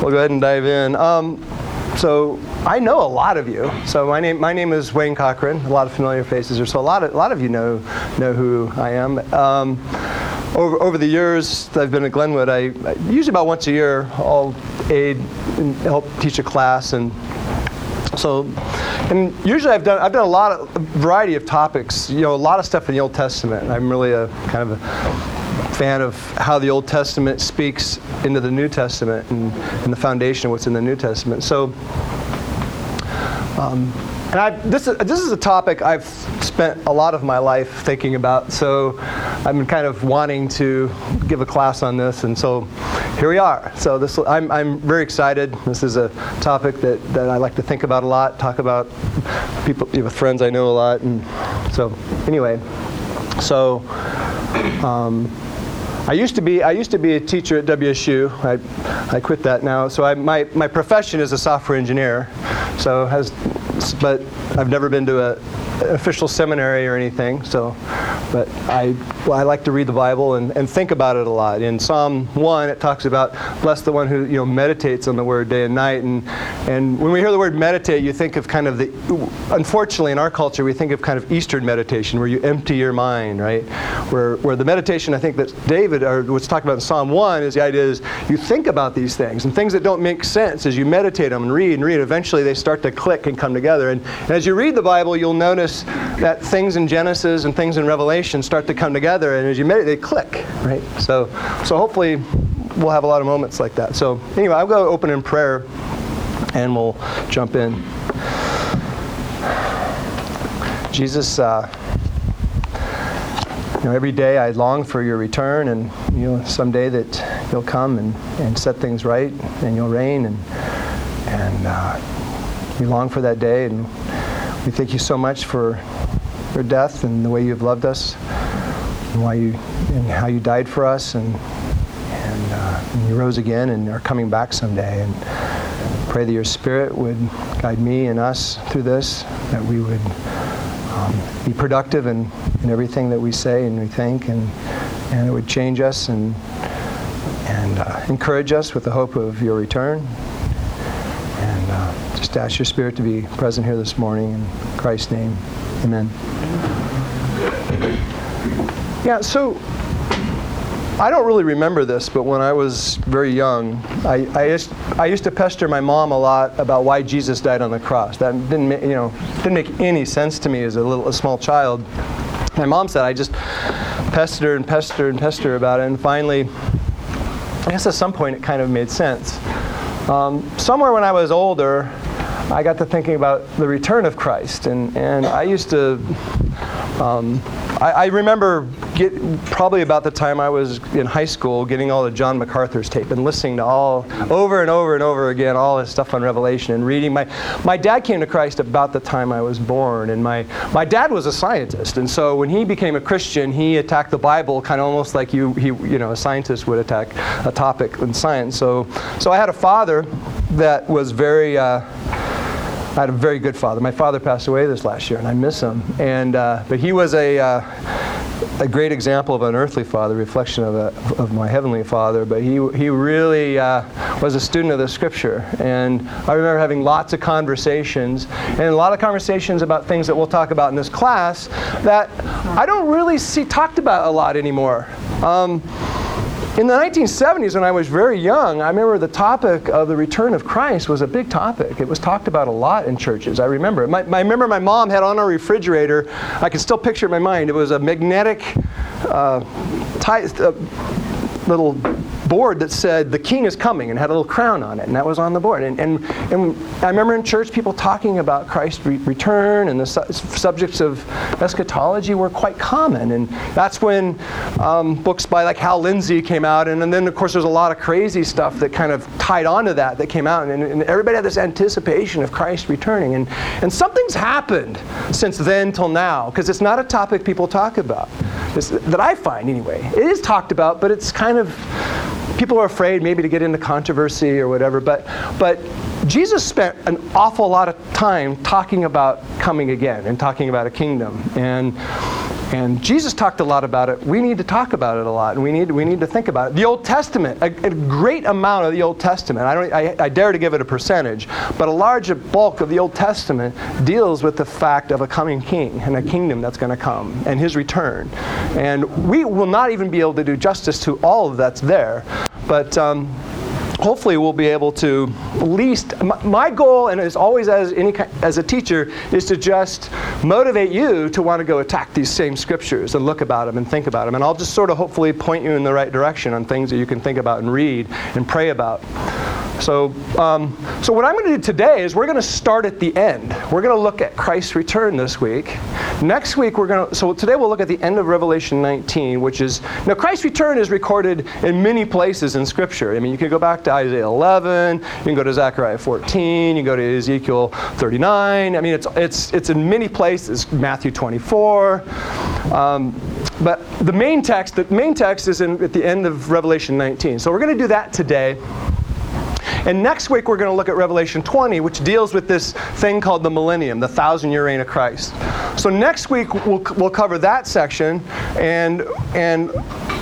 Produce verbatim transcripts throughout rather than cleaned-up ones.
We'll go ahead and dive in. Um, so I know a lot of you. So my name my name is Wayne Cochran. A lot of familiar faces, or so a lot of a lot of you know know who I am. Um, over over the years that I've been at Glenwood, I, I usually about once a year I'll aid and help teach a class, and so and usually I've done I've done a lot of a variety of topics. You know, a lot of stuff in the Old Testament. I'm really a kind of a fan of how the Old Testament speaks into the New Testament and, and the foundation of what's in the New Testament. So, um, and I, this is this is a topic I've spent a lot of my life thinking about. So, I've been kind of wanting to give a class on this, and so here we are. So this I'm I'm very excited. This is a topic that, that I like to think about a lot. Talk about people with friends I know a lot, and so anyway, so. Um, I used to be I used to be a teacher at W S U. I I quit that now. So I, my my profession is a software engineer. So has but I've never been to a an official seminary or anything. So, but I well, I like to read the Bible and, and think about it a lot. In Psalm one, it talks about blessed the one who you know meditates on the Word day and night. And and when we hear the word meditate, you think of kind of the. Unfortunately, in our culture, we think of kind of Eastern meditation, where you empty your mind, right? Where where the meditation I think that David or what's talked about in Psalm one is the idea is you think about these things and things that don't make sense as you meditate them and read and read. Eventually, they start to click and come together. And, and as you read the Bible, you'll notice that things in Genesis and things in Revelation start to come together, and as you meditate, they click, right? So, so hopefully we'll have a lot of moments like that. So anyway, I'll go open in prayer, and we'll jump in. Jesus, uh, you know, every day I long for your return, and you know, someday that you'll come and, and set things right, and you'll reign, and and uh, we long for that day, and we thank you so much for your death and the way you've loved us, and why you and how you died for us, and and, uh, and you rose again and are coming back someday. And pray that your Spirit would guide me and us through this, that we would um, be productive in, in everything that we say and we think, and and it would change us and and uh, encourage us with the hope of your return. And uh, just ask your Spirit to be present here this morning in Christ's name. Amen. Yeah, so I don't really remember this, but when I was very young, I, I, used, I used to pester my mom a lot about why Jesus died on the cross. That didn't, ma- you know, didn't make any sense to me as a little, a small child. My mom said I just pestered her and pestered her and pestered her about it, and finally, I guess at some point it kind of made sense. Um, somewhere when I was older, I got to thinking about the return of Christ, and, and I used to, um, I, I remember get, probably about the time I was in high school getting all the John MacArthur's tape and listening to all, over and over and over again, all his stuff on Revelation and reading. My my dad came to Christ about the time I was born, and my, my dad was a scientist, and so when he became a Christian, he attacked the Bible kind of almost like you, he, you know, a scientist would attack a topic in science. So, so I had a father that was very, uh, I had a very good father. My father passed away this last year, and I miss him. And uh, but he was a uh, a great example of an earthly father, reflection of a, of my heavenly father. But he he really uh, was a student of the Scripture, and I remember having lots of conversations, and a lot of conversations about things that we'll talk about in this class that I don't really see talked about a lot anymore. Um, In the nineteen seventies, when I was very young, I remember the topic of the return of Christ was a big topic. It was talked about a lot in churches. I remember. My, my, I remember my mom had on our refrigerator, I can still picture it in my mind, it was a magnetic uh, tie, uh, little board that said, "The King is coming," and had a little crown on it, and that was on the board. And and, and I remember in church people talking about Christ's re- return, and the su- subjects of eschatology were quite common. And that's when um, books by like Hal Lindsey came out, and, and then of course there's a lot of crazy stuff that kind of tied onto that that came out, and, and everybody had this anticipation of Christ returning. And, and something's happened since then till now, because it's not a topic people talk about, it's, that I find anyway. It is talked about, but it's kind of, people are afraid maybe to get into controversy or whatever, but but Jesus spent an awful lot of time talking about coming again and talking about a kingdom. And And Jesus talked a lot about it. We need to talk about it a lot, and we need we need to think about it. The Old Testament, a, a great amount of the Old Testament, I don't I, I dare to give it a percentage, but a large bulk of the Old Testament deals with the fact of a coming king and a kingdom that's going to come and his return. And we will not even be able to do justice to all of that's there, but um, hopefully we'll be able to at least, my, my goal, and as always as any as a teacher, is to just motivate you to want to go attack these same scriptures and look about them and think about them. And I'll just sort of hopefully point you in the right direction on things that you can think about and read and pray about. So, um, so what I'm going to do today is we're going to start at the end. We're going to look at Christ's return this week. Next week we're going to, so today we'll look at the end of Revelation nineteen, which is, now Christ's return is recorded in many places in Scripture. I mean, you can go back to Isaiah eleven, you can go to Zechariah fourteen, you can go to Ezekiel thirty-nine. I mean, it's it's it's in many places, Matthew twenty-four. Um, but the main text, the main text is in, at the end of Revelation nineteen. So we're going to do that today. And next week we're going to look at Revelation twenty, which deals with this thing called the millennium, the thousand-year reign of Christ. So next week we'll we'll cover that section, and and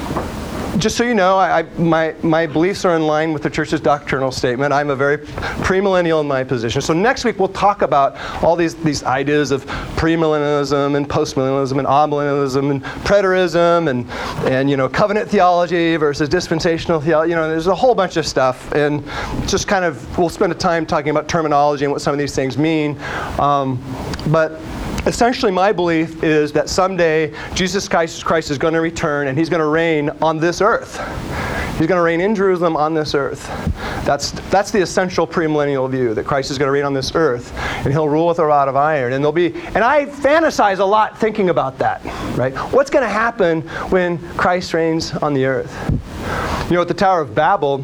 just so you know, I, I, my my beliefs are in line with the church's doctrinal statement. I'm a very premillennial in my position. So next week we'll talk about all these these ideas of premillennialism and postmillennialism and amillennialism and preterism and and you know covenant theology versus dispensational theology. You know, there's a whole bunch of stuff, and just kind of we'll spend a time talking about terminology and what some of these things mean. Um, but essentially, my belief is that someday Jesus Christ, Christ is going to return, and he's going to reign on this earth. He's going to reign in Jerusalem on this earth. That's that's the essential premillennial view, that Christ is going to reign on this earth, and he'll rule with a rod of iron. And there'll be, and I fantasize a lot thinking about that, right? What's going to happen when Christ reigns on the earth? You know, at the Tower of Babel,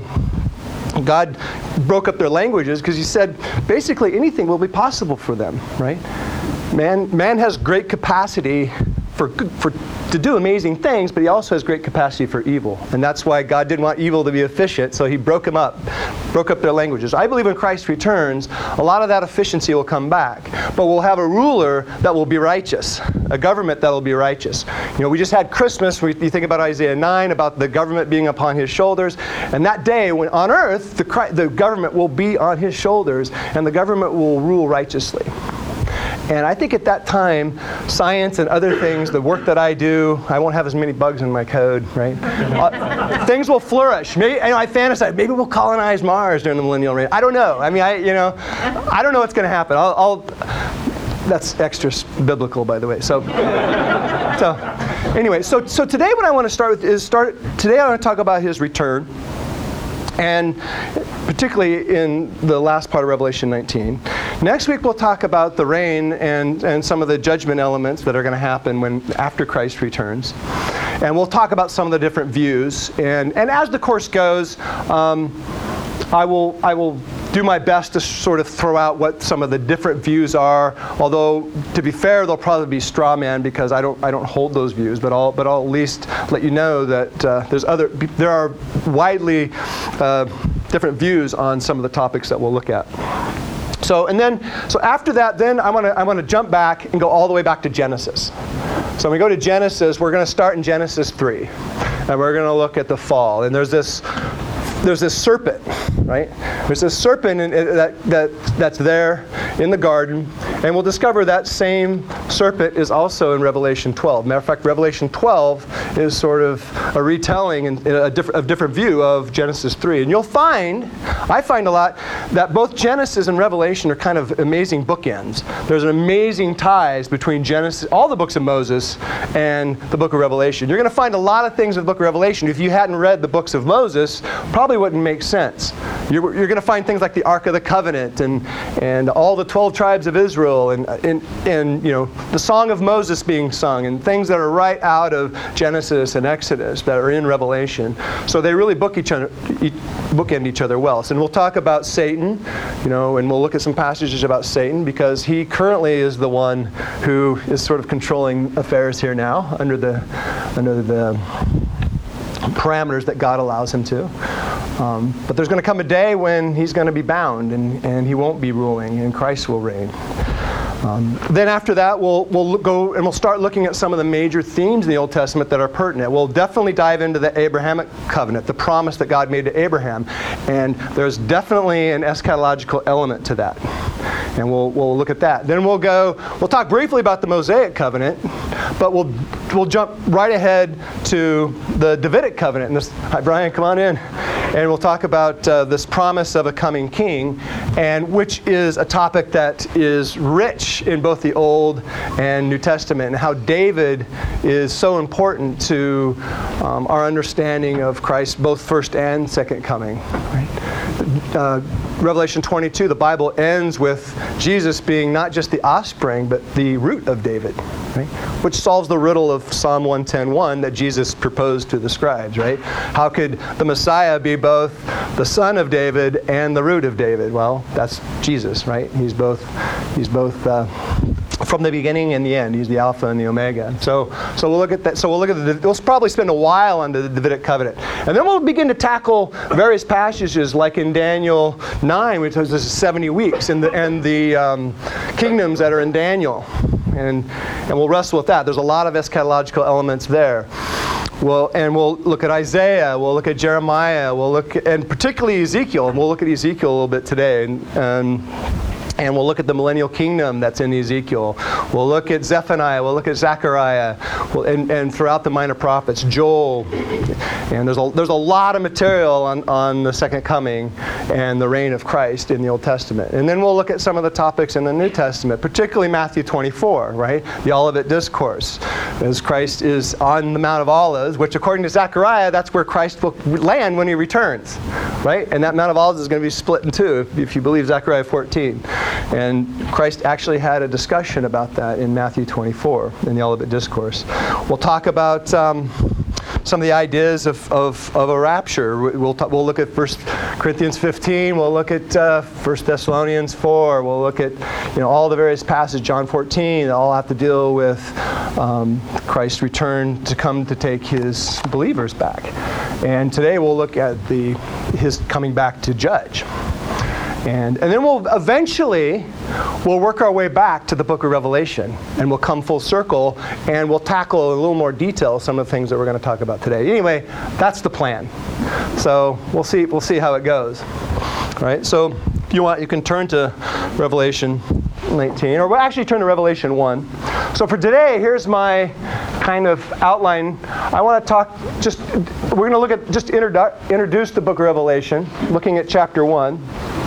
God broke up their languages because he said basically anything will be possible for them, right? Man, man has great capacity for, for to do amazing things, but he also has great capacity for evil. And that's why God didn't want evil to be efficient, so he broke them up, broke up their languages. I believe when Christ returns, a lot of that efficiency will come back. But we'll have a ruler that will be righteous, a government that will be righteous. You know, we just had Christmas. We, you think about Isaiah nine, about the government being upon his shoulders. And that day, when on earth, the, the government will be on his shoulders, and the government will rule righteously. And I think at that time, science and other things, the work that I do, I won't have as many bugs in my code, right? Uh, things will flourish. Maybe, you know, I fantasize, maybe we'll colonize Mars during the millennial reign. I don't know. I mean, I, you know, I don't know what's going to happen. I'll, I'll, that's extra biblical, by the way. So, so anyway, so so today what I want to start with is start. Today I want to talk about his return. And particularly in the last part of Revelation nineteen. Next week we'll talk about the reign and, and some of the judgment elements that are going to happen when after Christ returns. And we'll talk about some of the different views. And, and as the course goes, um, I will I will do my best to sort of throw out what some of the different views are. Although, to be fair, they'll probably be straw man because I don't I don't hold those views. But I'll but I'll at least let you know that uh, there's other there are widely uh, different views on some of the topics that we'll look at. So and then so after that, then I want to I want to jump back and go all the way back to Genesis. So when we go to Genesis, we're going to start in Genesis three, and we're going to look at the fall. And there's this. There's this serpent, right? There's this serpent in, in, that, that, that's there in the garden, and we'll discover that same serpent is also in Revelation twelve. Matter of fact, Revelation twelve is sort of a retelling and a different, a different view of Genesis three. And you'll find, I find a lot, that both Genesis and Revelation are kind of amazing bookends. There's an amazing ties between Genesis, all the books of Moses, and the book of Revelation. You're going to find a lot of things in the book of Revelation. If you hadn't read the books of Moses, probably wouldn't make sense. You're, you're going to find things like the Ark of the Covenant and and all the twelve tribes of Israel and, and and you know the Song of Moses being sung and things that are right out of Genesis and Exodus that are in Revelation. So they really book each other, bookend each other well. So and we'll talk about Satan, you know, and we'll look at some passages about Satan because he currently is the one who is sort of controlling affairs here now under the under the parameters that God allows him to. Um, but there's going to come a day when he's going to be bound and, and he won't be ruling and Christ will reign. Um, then after that, we'll, we'll go and we'll start looking at some of the major themes in the Old Testament that are pertinent. We'll definitely dive into the Abrahamic covenant, the promise that God made to Abraham. And there's definitely an eschatological element to that. And we'll, we'll look at that. Then we'll go, we'll talk briefly about the Mosaic covenant, but we'll, we'll jump right ahead to the Davidic covenant. And this, hi, Brian, come on in. And we'll talk about uh, this promise of a coming king, and which is a topic that is rich in both the Old and New Testament, and how David is so important to um, our understanding of Christ's both first and second coming. Right? Uh, Revelation twenty-two, the Bible ends with Jesus being not just the offspring, but the root of David, right? Which solves the riddle of Psalm one ten one that Jesus proposed to the scribes, right? How could the Messiah be both the son of David and the root of David? Well, that's Jesus, right? He's both, he's both uh, from the beginning and the end. He's the Alpha and the Omega. So, so we'll look at that. So we'll look at the. We'll probably spend a while on the Davidic covenant, and then we'll begin to tackle various passages, like in Daniel nine, which is seventy weeks, and the and the um, kingdoms that are in Daniel, and and we'll wrestle with that. There's a lot of eschatological elements there. Well, and we'll look at Isaiah. We'll look at Jeremiah. We'll look at, and particularly Ezekiel. And we'll look at Ezekiel a little bit today. And, and And we'll look at the millennial kingdom that's in Ezekiel. We'll look at Zephaniah. We'll look at Zechariah. We'll, and, and throughout the minor prophets, Joel. And there's a, there's a lot of material on, on the second coming and the reign of Christ in the Old Testament. And then we'll look at some of the topics in the New Testament, particularly Matthew twenty-four, right? The Olivet Discourse. As Christ is on the Mount of Olives, which according to Zechariah, that's where Christ will land when he returns, right? And that Mount of Olives is going to be split in two, if, if you believe Zechariah fourteen. And Christ actually had a discussion about that in Matthew twenty-four in the Olivet Discourse. We'll talk about um, some of the ideas of, of, of a rapture. We'll, ta- we'll look at First Corinthians fifteen. We'll look at uh, First Thessalonians four. We'll look at you know all the various passages, John fourteen, that all have to deal with um, Christ's return to come to take his believers back. And today we'll look at the his coming back to judge. And, and then we'll eventually, we'll work our way back to the book of Revelation, and we'll come full circle, and we'll tackle in a little more detail some of the things that we're going to talk about today. Anyway, that's the plan. So we'll see, we'll see how it goes. All right, so if you want, you can turn to Revelation nineteen, or we'll actually turn to Revelation one. So for today, here's my kind of outline. I want to talk just, we're going to look at, just introdu- introduce the book of Revelation, looking at chapter one.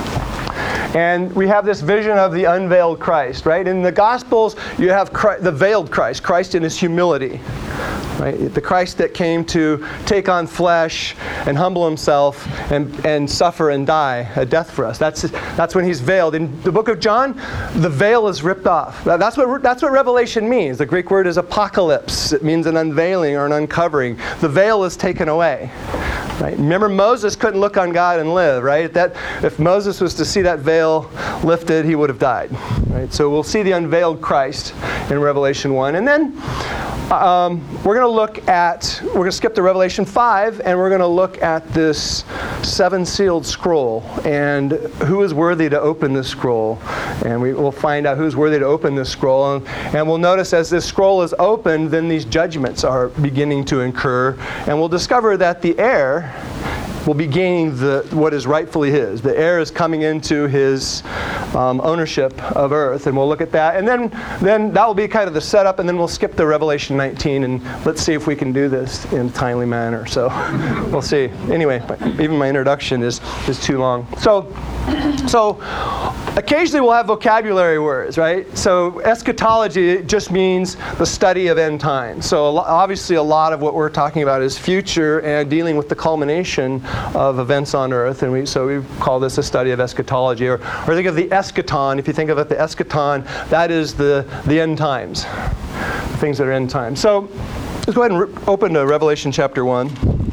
And we have this vision of the unveiled Christ, right? In the Gospels, you have Christ, the veiled Christ, Christ in his humility, right? The Christ that came to take on flesh and humble himself and, and suffer and die a death for us. That's that's when he's veiled. In the book of John, the veil is ripped off. That's what that's what Revelation means. The Greek word is apocalypse. It means an unveiling or an uncovering. The veil is taken away. Right? Remember, Moses couldn't look on God and live, right? That if Moses was to see that veil lifted, he would have died. Right? So we'll see the unveiled Christ in Revelation one. And then um, we're going to look at, we're going to skip to Revelation five, and we're going to look at this seven-sealed scroll and who is worthy to open this scroll. And we will find out who's worthy to open this scroll. And, and we'll notice as this scroll is opened, then these judgments are beginning to incur. And we'll discover that the heir will be gaining the what is rightfully his. The heir is coming into his um, ownership of earth, and we'll look at that. And then, then that will be kind of the setup, and then we'll skip to Revelation nineteen, and let's see if we can do this in a timely manner. So we'll see. Anyway, even my introduction is is too long. So, so occasionally we'll have vocabulary words, right? So eschatology just means the study of end times. So obviously a lot of what we're talking about is future and dealing with the culmination of events on earth, and we so we call this a study of eschatology, or, or think of the eschaton. If you think of it, the eschaton, that is the, the end times, the things that are end times. So let's go ahead and re- open to Revelation chapter one.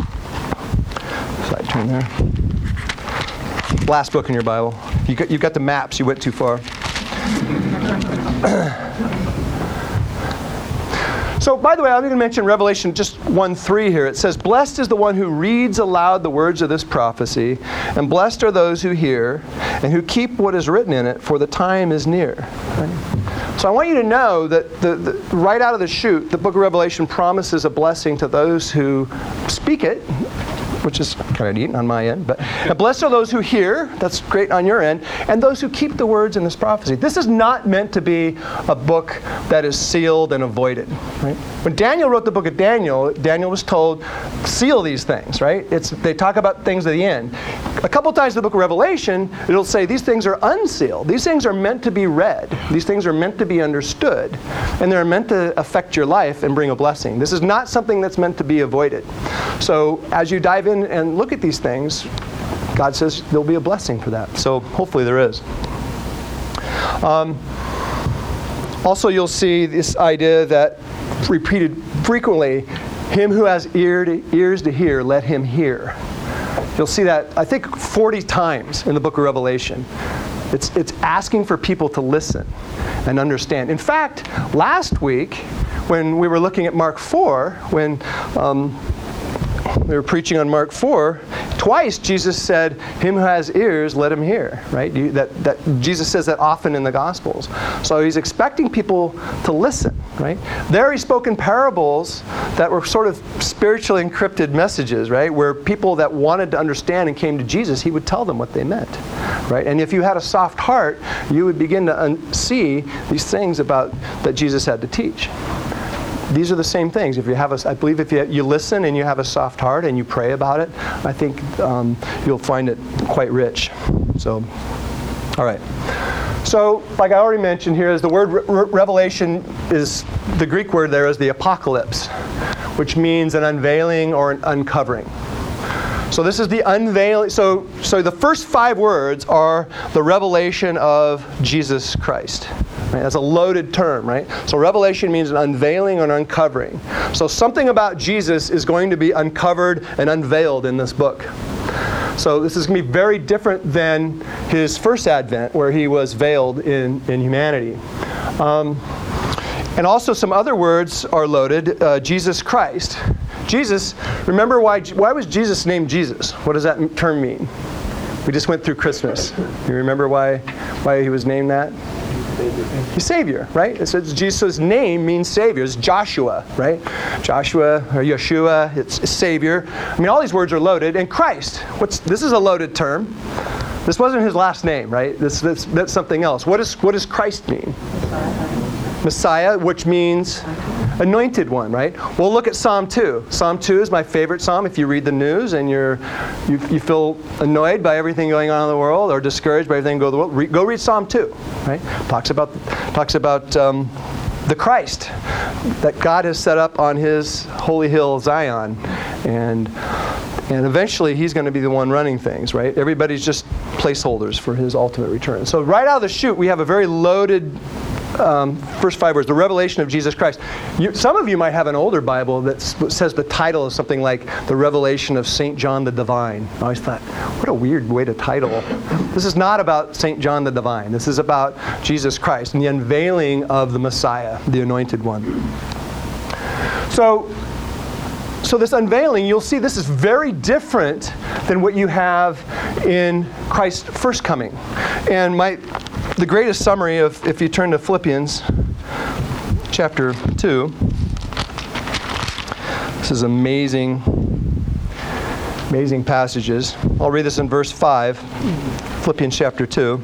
Side turn there. Last book in your Bible. You got, you've got the maps. You went too far. So, by the way, I'm going to mention Revelation just one three here. It says, "Blessed is the one who reads aloud the words of this prophecy, and blessed are those who hear, and who keep what is written in it, for the time is near." Right? So I want you to know that the, the, right out of the chute, the book of Revelation promises a blessing to those who speak it, which is kind of neat on my end. But blessed are those who hear, that's great on your end, and those who keep the words in this prophecy. This is not meant to be a book that is sealed and avoided. Right? When Daniel wrote the book of Daniel, Daniel was told, seal these things, right? It's, they talk about things at the end. A couple times in the book of Revelation, it'll say these things are unsealed. These things are meant to be read. These things are meant to be understood. And they're meant to affect your life and bring a blessing. This is not something that's meant to be avoided. So as you dive in and look at these things, God says there'll be a blessing for that. So hopefully there is. Um, also, you'll see this idea that repeated frequently, him who has ear to, ears to hear, let him hear. You'll see that, I think, forty times in the book of Revelation. It's, it's asking for people to listen and understand. In fact, last week, when we were looking at Mark four, when um, we were preaching on Mark four, twice Jesus said, him who has ears, let him hear. Right? You, that, that Jesus says that often in the Gospels. So he's expecting people to listen. Right? There he spoke in parables that were sort of spiritually encrypted messages, right? Where people that wanted to understand and came to Jesus, he would tell them what they meant. Right? And if you had a soft heart, you would begin to un- see these things about that Jesus had to teach. These are the same things. If you have a, I believe if you, you listen and you have a soft heart and you pray about it, I think um, you'll find it quite rich. So, all right. So, like I already mentioned here, is the word re- revelation is, the Greek word there is the apocalypse, which means an unveiling or an uncovering. So this is the unveiling. So, so the first five words are the revelation of Jesus Christ. Right? That's a loaded term, right? So revelation means an unveiling or an uncovering. So something about Jesus is going to be uncovered and unveiled in this book. So this is going to be very different than his first advent, where he was veiled in, in humanity. Um, and also some other words are loaded. Uh, Jesus Christ. Jesus, remember why why was Jesus named Jesus? What does that term mean? We just went through Christmas. You remember why why he was named that? He's Savior, right? It says Jesus' name means Savior. It's Joshua, right? Joshua or Yeshua, it's Savior. I mean, all these words are loaded. And Christ, what's this is a loaded term. This wasn't his last name, right? This, this that's something else. What does what does Christ mean? Messiah, which means anointed one, right? We'll look at Psalm two. Psalm two is my favorite psalm. If you read the news and you're you, you feel annoyed by everything going on in the world or discouraged by everything going on in the world, re, go read Psalm two, right? Talks about talks about um, the Christ that God has set up on his holy hill Zion, and and eventually he's going to be the one running things, right? Everybody's just placeholders for his ultimate return. So right out of the chute, we have a very loaded Um, first five words, the revelation of Jesus Christ. You, some of you might have an older Bible that says the title is something like the revelation of Saint John the Divine. I always thought, what a weird way to title. This is not about Saint John the Divine. This is about Jesus Christ and the unveiling of the Messiah, the anointed one. So, so this unveiling, you'll see this is very different than what you have in Christ's first coming. And my The greatest summary of, if you turn to Philippians chapter two, this is amazing, amazing passages. I'll read this in verse five, Philippians chapter two.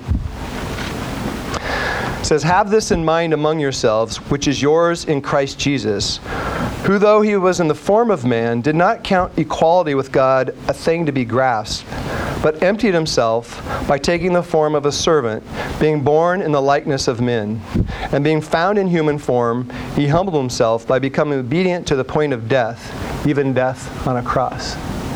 It says, "Have this in mind among yourselves, which is yours in Christ Jesus, who though he was in the form of man, did not count equality with God a thing to be grasped, but emptied himself by taking the form of a servant, being born in the likeness of men. And being found in human form, he humbled himself by becoming obedient to the point of death, even death on a cross."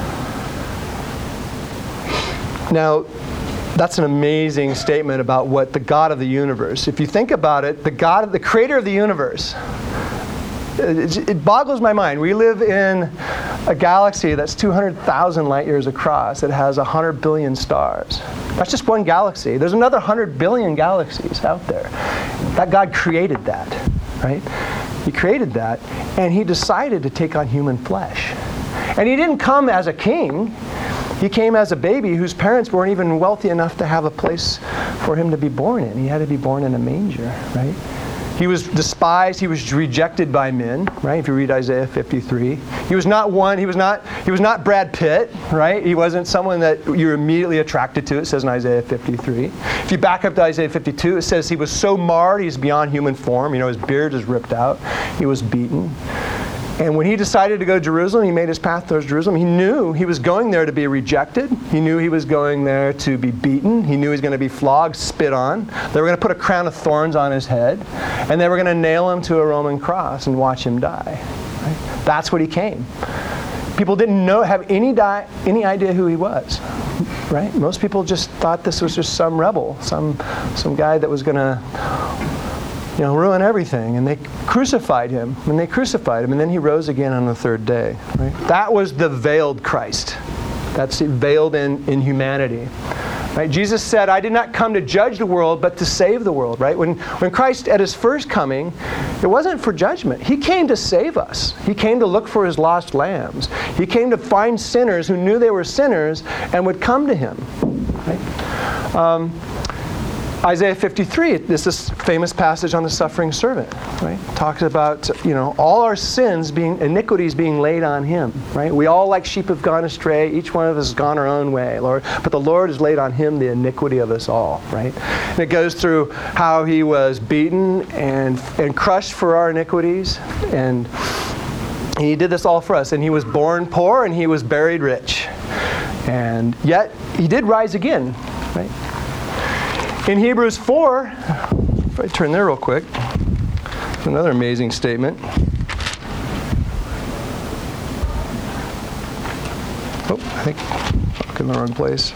Now, that's an amazing statement about what the God of the universe. If you think about it, the God, the creator of the universe, It, it boggles my mind. We live in a galaxy that's two hundred thousand light years across. It has one hundred billion stars. That's just one galaxy. There's another one hundred billion galaxies out there. That God created that, right? He created that, and he decided to take on human flesh. And he didn't come as a king. He came as a baby whose parents weren't even wealthy enough to have a place for him to be born in. He had to be born in a manger, right? He was despised. He was rejected by men, right? If you read Isaiah fifty-three, he was not one. He was not. He was not Brad Pitt, right? He wasn't someone that you're immediately attracted to. It says in Isaiah fifty-three. If you back up to Isaiah fifty-two, it says he was so marred, he's beyond human form. You know, his beard is ripped out. He was beaten. And when he decided to go to Jerusalem, he made his path towards Jerusalem. He knew he was going there to be rejected. He knew he was going there to be beaten. He knew he was going to be flogged, spit on. They were going to put a crown of thorns on his head. And they were going to nail him to a Roman cross and watch him die. Right? That's what he came. People didn't know, have any, di- any idea who he was. Right? Most people just thought this was just some rebel, some, some guy that was going to, you know, ruin everything. And they crucified him. And they crucified him. And then he rose again on the third day. Right? That was the veiled Christ. That's veiled in, in humanity. Right? Jesus said, I did not come to judge the world, but to save the world. Right? When, when Christ, at his first coming, it wasn't for judgment. He came to save us. He came to look for his lost lambs. He came to find sinners who knew they were sinners and would come to him. Right? Um, Isaiah fifty-three, this is a famous passage on the suffering servant, right? Talks about, you know, all our sins being, iniquities being laid on him, right? We all like sheep have gone astray. Each one of us has gone our own way, Lord. But the Lord has laid on him the iniquity of us all, right? And it goes through how he was beaten and, and crushed for our iniquities. And he did this all for us. And he was born poor and he was buried rich. And yet, he did rise again, right? In Hebrews four, if I turn there real quick, another amazing statement. Oh, I think I'm in the wrong place.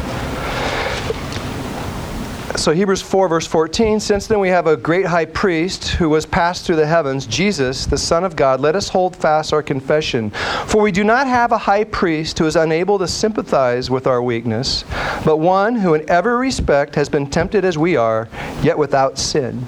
So Hebrews four, verse fourteen, since then we have a great high priest who was passed through the heavens, Jesus, the Son of God. Let us hold fast our confession. For we do not have a high priest who is unable to sympathize with our weakness, but one who in every respect has been tempted as we are, yet without sin.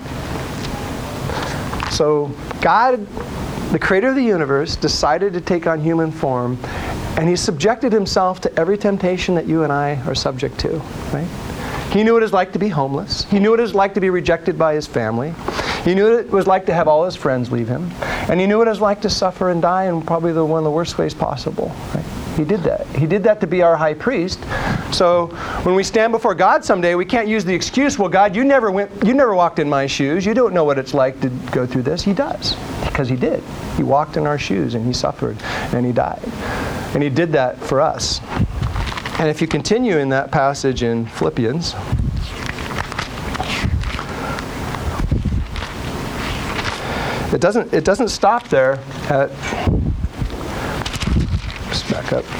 So God, the creator of the universe, decided to take on human form, and he subjected himself to every temptation that you and I are subject to, right? He knew what it was like to be homeless. He knew what it was like to be rejected by his family. He knew what it was like to have all his friends leave him. And he knew what it was like to suffer and die in probably the, one of the worst ways possible. Right? He did that. He did that to be our high priest. So when we stand before God someday, we can't use the excuse, well, God, you never went, you never walked in my shoes. You don't know what it's like to go through this. He does, because he did. He walked in our shoes and he suffered and he died. And he did that for us. And if you continue in that passage in Philippians, it doesn't it doesn't stop there at, just back up.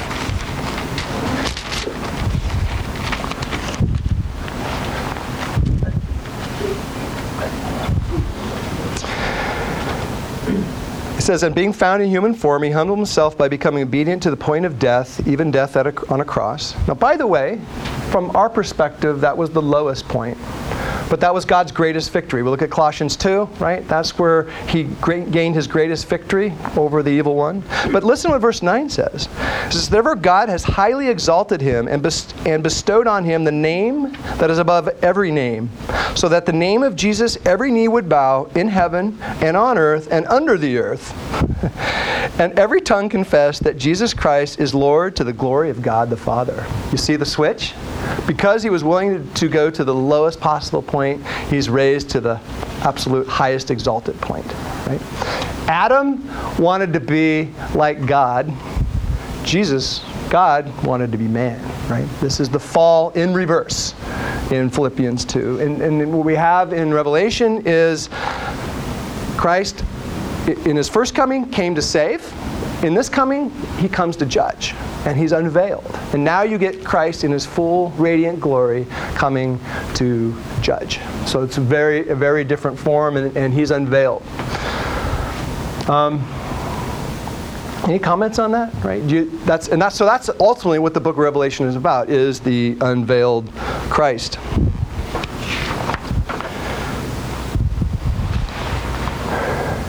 It says, and being found in human form, he humbled himself by becoming obedient to the point of death, even death at a, on a cross. Now, by the way, from our perspective, that was the lowest point. But that was God's greatest victory. We look at Colossians two, right? That's where he gained his greatest victory over the evil one. But listen to what verse nine says. It says, therefore God has highly exalted him and, best- and bestowed on him the name that is above every name, so that the name of Jesus every knee would bow in heaven and on earth and under the earth, and every tongue confess that Jesus Christ is Lord to the glory of God the Father. You see the switch? Because he was willing to, to go to the lowest possible point, he's raised to the absolute highest exalted point. Right? Adam wanted to be like God. Jesus, God, wanted to be man. Right? This is the fall in reverse in Philippians two. And, and what we have in Revelation is Christ, in his first coming, came to save. In this coming, he comes to judge, and he's unveiled. And now you get Christ in his full radiant glory coming to judge. So it's a very, a very different form, and, and he's unveiled. Um, any comments on that? Right? Do you, that's and that's so that's ultimately what the book of Revelation is about: is the unveiled Christ.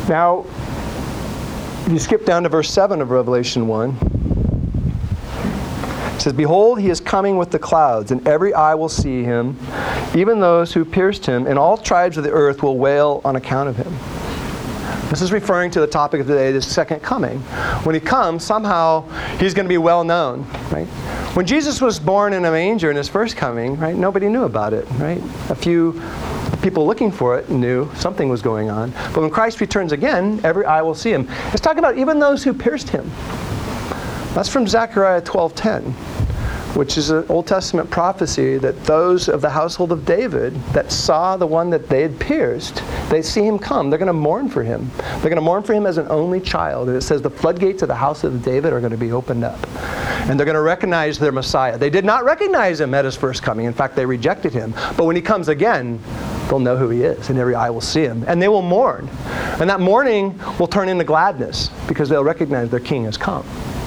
Now, you skip down to verse seven of Revelation one. It says, "Behold, he is coming with the clouds, and every eye will see him, even those who pierced him, and all tribes of the earth will wail on account of him." This is referring to the topic of today, the second coming. When he comes, somehow he's going to be well known, right? When Jesus was born in a manger in his first coming, right, nobody knew about it, right? A few people looking for it knew something was going on. But when Christ returns again, every eye will see him. It's talking about even those who pierced him. That's from Zechariah twelve ten. Which is an Old Testament prophecy that those of the household of David that saw the one that they had pierced, they see him come. They're going to mourn for him. They're going to mourn for him as an only child. And it says the floodgates of the house of David are going to be opened up. And they're going to recognize their Messiah. They did not recognize him at his first coming. In fact, they rejected him. But when he comes again, they'll know who he is, and every eye will see him. And they will mourn. And that mourning will turn into gladness because they'll recognize their king has come.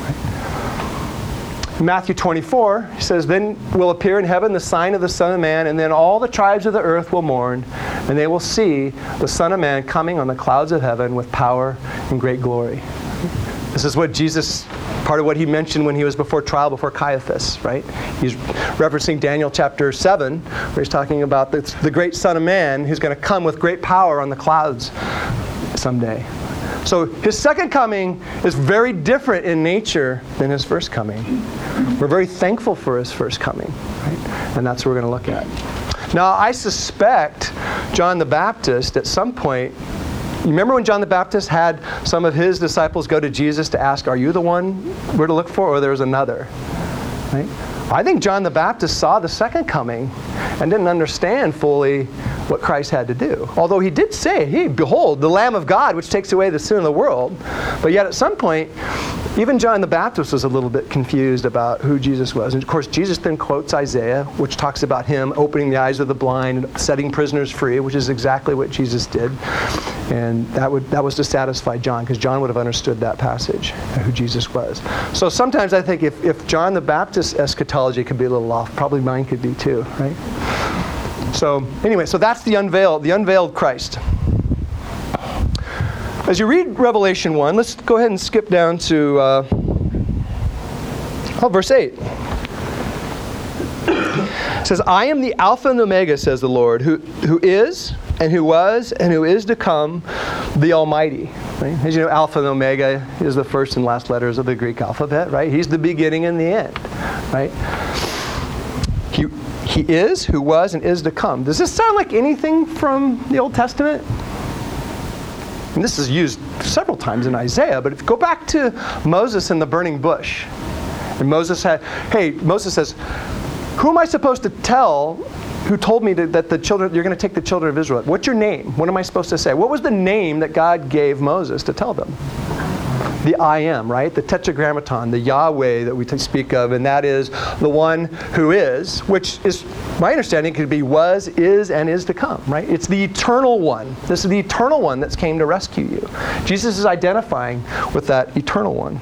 Matthew twenty-four, he says, "Then will appear in heaven the sign of the Son of Man, and then all the tribes of the earth will mourn, and they will see the Son of Man coming on the clouds of heaven with power and great glory." This is what Jesus, part of what he mentioned when he was before trial before Caiaphas, right? He's referencing Daniel chapter seven, where he's talking about the, the great Son of Man who's going to come with great power on the clouds someday. So his second coming is very different in nature than his first coming. We're very thankful for his first coming, right? And that's what we're going to look at. Now, I suspect John the Baptist at some point, you remember when John the Baptist had some of his disciples go to Jesus to ask, "Are you the one we're to look for, or there's another?" Right? I think John the Baptist saw the second coming and didn't understand fully what Christ had to do. Although he did say, "Hey, behold, the Lamb of God, which takes away the sin of the world." But yet at some point, even John the Baptist was a little bit confused about who Jesus was. And of course, Jesus then quotes Isaiah, which talks about him opening the eyes of the blind and setting prisoners free, which is exactly what Jesus did. And that would that was to satisfy John, because John would have understood that passage, who Jesus was. So sometimes I think if, if John the Baptist's eschatology could be a little off, probably mine could be too, right? So anyway, so that's the unveiled, the unveiled Christ. As you read Revelation one, let's go ahead and skip down to uh, oh, verse eight. It says, "I am the Alpha and the Omega, says the Lord, who who is, and who was, and who is to come, the Almighty." Right? As you know, Alpha and Omega is the first and last letters of the Greek alphabet, right? He's the beginning and the end, right? He, he is, who was, and is to come. Does this sound like anything from the Old Testament? And this is used several times in Isaiah, but if you go back to Moses and the burning bush, and Moses had, hey, Moses says, "Who am I supposed to tell who told me to, that the children, you're going to take the children of Israel? What's your name? What am I supposed to say?" What was the name that God gave Moses to tell them? The I am, right? The Tetragrammaton, the Yahweh that we speak of, and that is the one who is, which is, my understanding, could be was, is, and is to come, right? It's the eternal one. This is the eternal one that's came to rescue you. Jesus is identifying with that eternal one.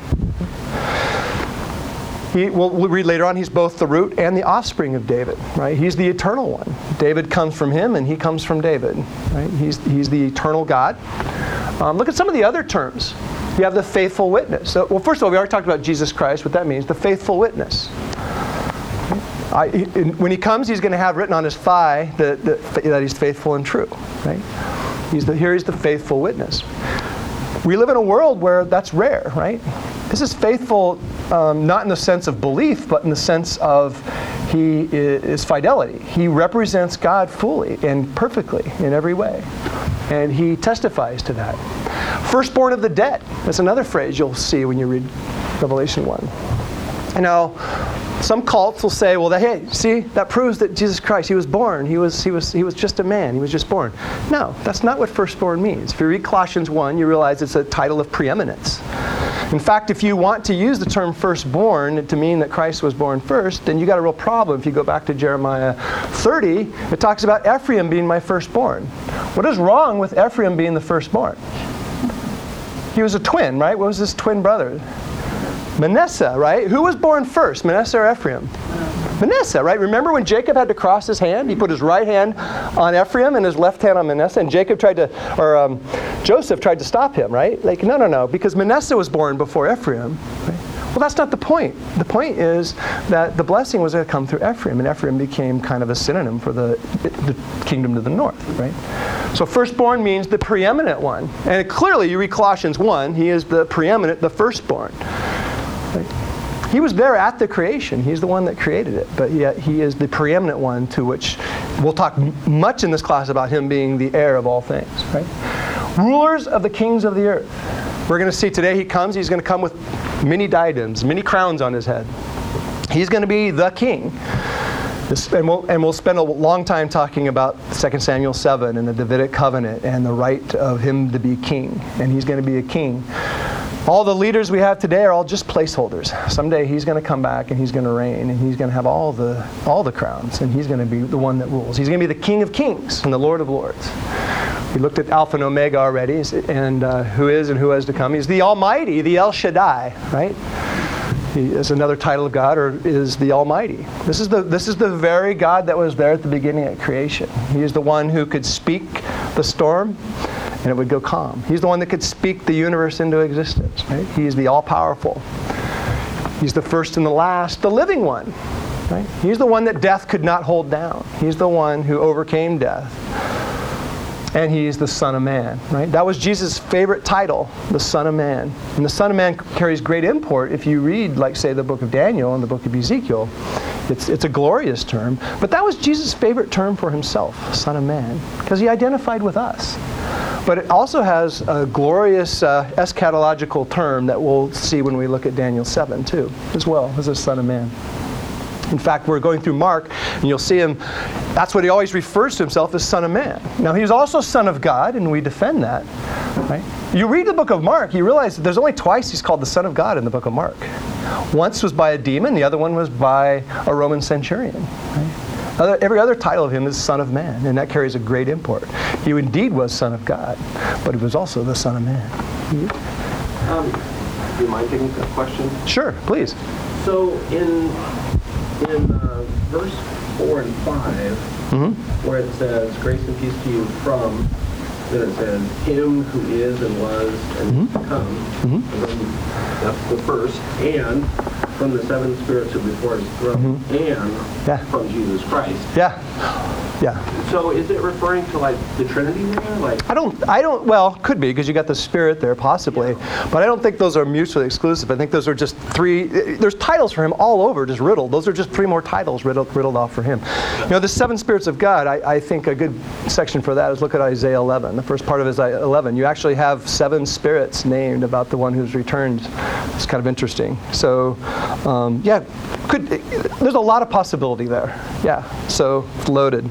He, we'll, we'll read later on, he's both the root and the offspring of David, right? He's the eternal one. David comes from him, and he comes from David, right? He's, he's the eternal God. Um, look at some of the other terms. You have the faithful witness. So, well, first of all, we already talked about Jesus Christ, what that means, the faithful witness. I, he, when he comes, he's going to have written on his thigh that, that, that he's faithful and true, right? He's the, here he's the faithful witness. We live in a world where that's rare, right? This is faithful, um, not in the sense of belief, but in the sense of he is, is fidelity. He represents God fully and perfectly in every way. And he testifies to that. Firstborn of the dead. That's another phrase you'll see when you read Revelation one. You know, some cults will say, well, hey, see, that proves that Jesus Christ, he was born. He was, he was, he was just a man. He was just born. No, that's not what firstborn means. If you read Colossians one, you realize it's a title of preeminence. In fact, if you want to use the term firstborn to mean that Christ was born first, then you got a real problem. If you go back to Jeremiah thirty, it talks about Ephraim being my firstborn. What is wrong with Ephraim being the firstborn? He was a twin, right? What was his twin brother? Manasseh, right? Who was born first, Manasseh or Ephraim? Manasseh, right? Remember when Jacob had to cross his hand? He put his right hand on Ephraim and his left hand on Manasseh, and Jacob tried to, or um, Joseph tried to stop him, right? Like, no, no, no, because Manasseh was born before Ephraim, right? Well, that's not the point. The point is that the blessing was going to come through Ephraim, and Ephraim became kind of a synonym for the, the kingdom to the north, right? So firstborn means the preeminent one. And clearly, you read Colossians one, he is the preeminent, the firstborn. Right? He was there at the creation. He's the one that created it. But yet, he is the preeminent one to which we'll talk m- much in this class about him being the heir of all things, right? Rulers of the kings of the earth. We're going to see today he comes, he's going to come with many diadems, many crowns on his head. He's going to be the king. This, and, we'll, and we'll spend a long time talking about Second Samuel seven and the Davidic covenant and the right of him to be king. And he's going to be a king. All the leaders we have today are all just placeholders. Someday he's going to come back and he's going to reign and he's going to have all the, all the crowns and he's going to be the one that rules. He's going to be the King of Kings and the Lord of Lords. We looked at Alpha and Omega already, and uh, who is and who has to come. He's the Almighty, the El Shaddai, right? He is another title of God, or is the Almighty. This is the this is the very God that was there at the beginning of creation. He is the one who could speak the storm, and it would go calm. He's the one that could speak the universe into existence, right? He is the all-powerful. He's the first and the last, the living one, right? He's the one that death could not hold down. He's the one who overcame death. And he's the Son of Man, right? That was Jesus' favorite title, the Son of Man. And the Son of Man carries great import if you read, like, say, the book of Daniel and the book of Ezekiel. It's, it's a glorious term. But that was Jesus' favorite term for himself, Son of Man, because he identified with us. But it also has a glorious uh, eschatological term that we'll see when we look at Daniel seven, too, as well, as a Son of Man. In fact, we're going through Mark, and you'll see him, that's what he always refers to himself as Son of Man. Now, he's also Son of God, and we defend that. Right? You read the book of Mark, you realize that there's only twice he's called the Son of God in the book of Mark. Once was by a demon, the other one was by a Roman centurion. Right? Other, every other title of him is Son of Man, and that carries a great import. He indeed was Son of God, but he was also the Son of Man. Um, do you mind taking a question? Sure, please. So in... In uh, verse four and five, mm-hmm. where it says, grace and peace to you from, then it says, him who is and was and mm-hmm. is to come. Mm-hmm. And then that's the first. And from the seven spirits who before his throne. Mm-hmm. And yeah. from Jesus Christ. Yeah. Yeah. So is it referring to like the Trinity there? Like I don't I don't well, could be because you got the Spirit there possibly. Yeah. But I don't think those are mutually exclusive. I think those are just three there's titles for him all over, just riddled. Those are just three more titles riddled, riddled off for him. You know, the seven spirits of God, I, I think a good section for that is look at Isaiah eleven. The first part of Isaiah eleven. You actually have seven spirits named about the one who's returned. It's kind of interesting. So um, yeah, could there's a lot of possibility there. Yeah. So it's loaded.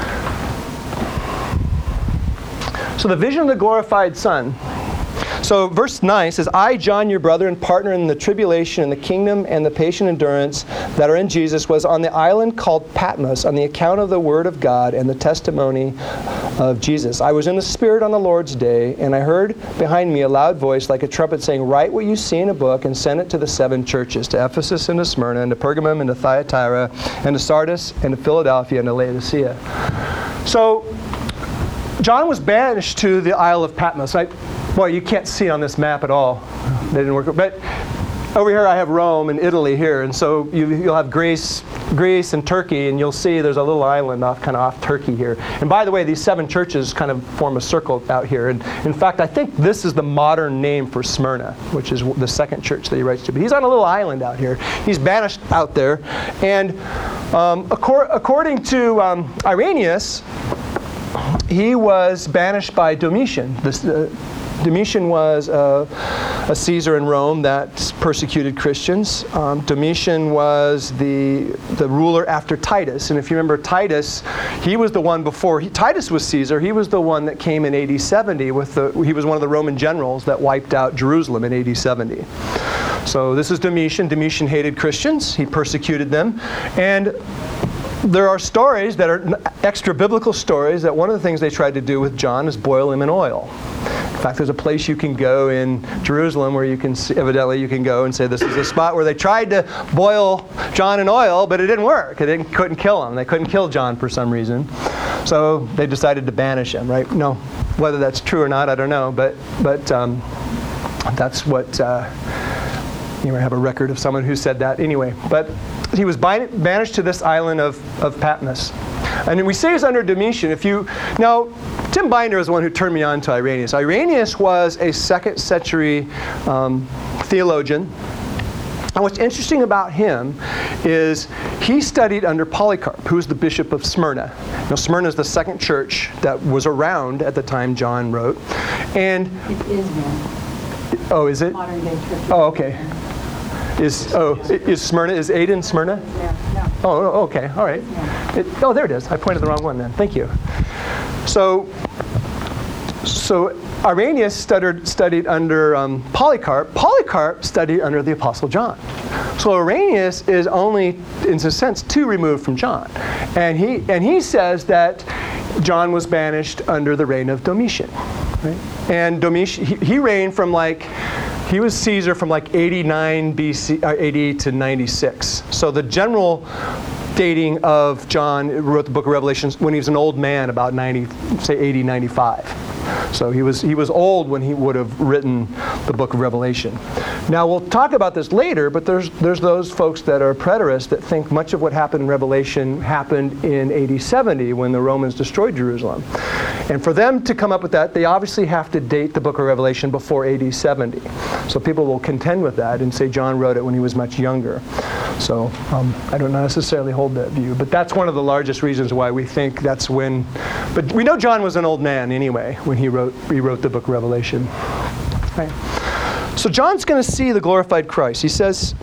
So the vision of the glorified Son. So verse nine says, I, John, your brother and partner in the tribulation and the kingdom and the patient endurance that are in Jesus, was on the island called Patmos on the account of the word of God and the testimony of Jesus. I was in the Spirit on the Lord's day, and I heard behind me a loud voice like a trumpet saying, write what you see in a book and send it to the seven churches, to Ephesus and to Smyrna and to Pergamum and to Thyatira and to Sardis and to Philadelphia and to Laodicea. So John was banished to the Isle of Patmos. I, boy, you can't see on this map at all. They didn't work. But over here I have Rome and Italy here, and so you, you'll have Greece, Greece and Turkey, and you'll see there's a little island off, kind of off Turkey here. And by the way, these seven churches kind of form a circle out here. And in fact, I think this is the modern name for Smyrna, which is the second church that he writes to. But he's on a little island out here. He's banished out there. And um, acor- according to um, Irenaeus, he was banished by Domitian. This, uh, Domitian was uh, a Caesar in Rome that persecuted Christians. Um, Domitian was the the ruler after Titus. And if you remember Titus, he was the one before. He, Titus was Caesar. He was the one that came in A D seventy. With the, he was one of the Roman generals that wiped out Jerusalem in A D seventy. So this is Domitian. Domitian hated Christians. He persecuted them. And there are stories that are extra biblical stories that one of the things they tried to do with John is boil him in oil. In fact, there's a place you can go in Jerusalem where you can see, evidently you can go and say this is a spot where they tried to boil John in oil, but it didn't work. It didn't, couldn't kill him. They couldn't kill John for some reason. So they decided to banish him, right? No, whether that's true or not, I don't know. But but um, that's what, uh, you know, I have a record of someone who said that anyway. But he was banished to this island of, of Patmos. And we say he's under Domitian. If you, now, Tim Binder is the one who turned me on to Irenaeus. Irenaeus was a second century um, theologian. And what's interesting about him is he studied under Polycarp, who was the bishop of Smyrna. Now, Smyrna is the second church that was around at the time John wrote. And it is one. Oh, is it? Modern day church. Oh, okay. Is oh is Smyrna, is Aden Smyrna? Yeah, no. Oh, okay, all right. It, oh, there it is. I pointed the wrong one then. Thank you. So, so Irenaeus studied, studied under um, Polycarp. Polycarp studied under the Apostle John. So Irenaeus is only, in a sense, two removed from John. And he, and he says that John was banished under the reign of Domitian. Right? And Domitian, he, he reigned from like, he was Caesar from like eighty-nine B C, uh, A D to ninety-six. So the general dating of John, wrote the book of Revelation when he was an old man, about ninety, say eighty, ninety-five. So he was he was old when he would have written the book of Revelation. Now we'll talk about this later, but there's there's those folks that are preterists that think much of what happened in Revelation happened in A D seventy when the Romans destroyed Jerusalem. And for them to come up with that, they obviously have to date the book of Revelation before A D seventy. So people will contend with that and say John wrote it when he was much younger. So um, I don't necessarily hold that view, but that's one of the largest reasons why we think that's when. But we know John was an old man anyway when he wrote he wrote the book of Revelation. Right. So John's going to see the glorified Christ. He says.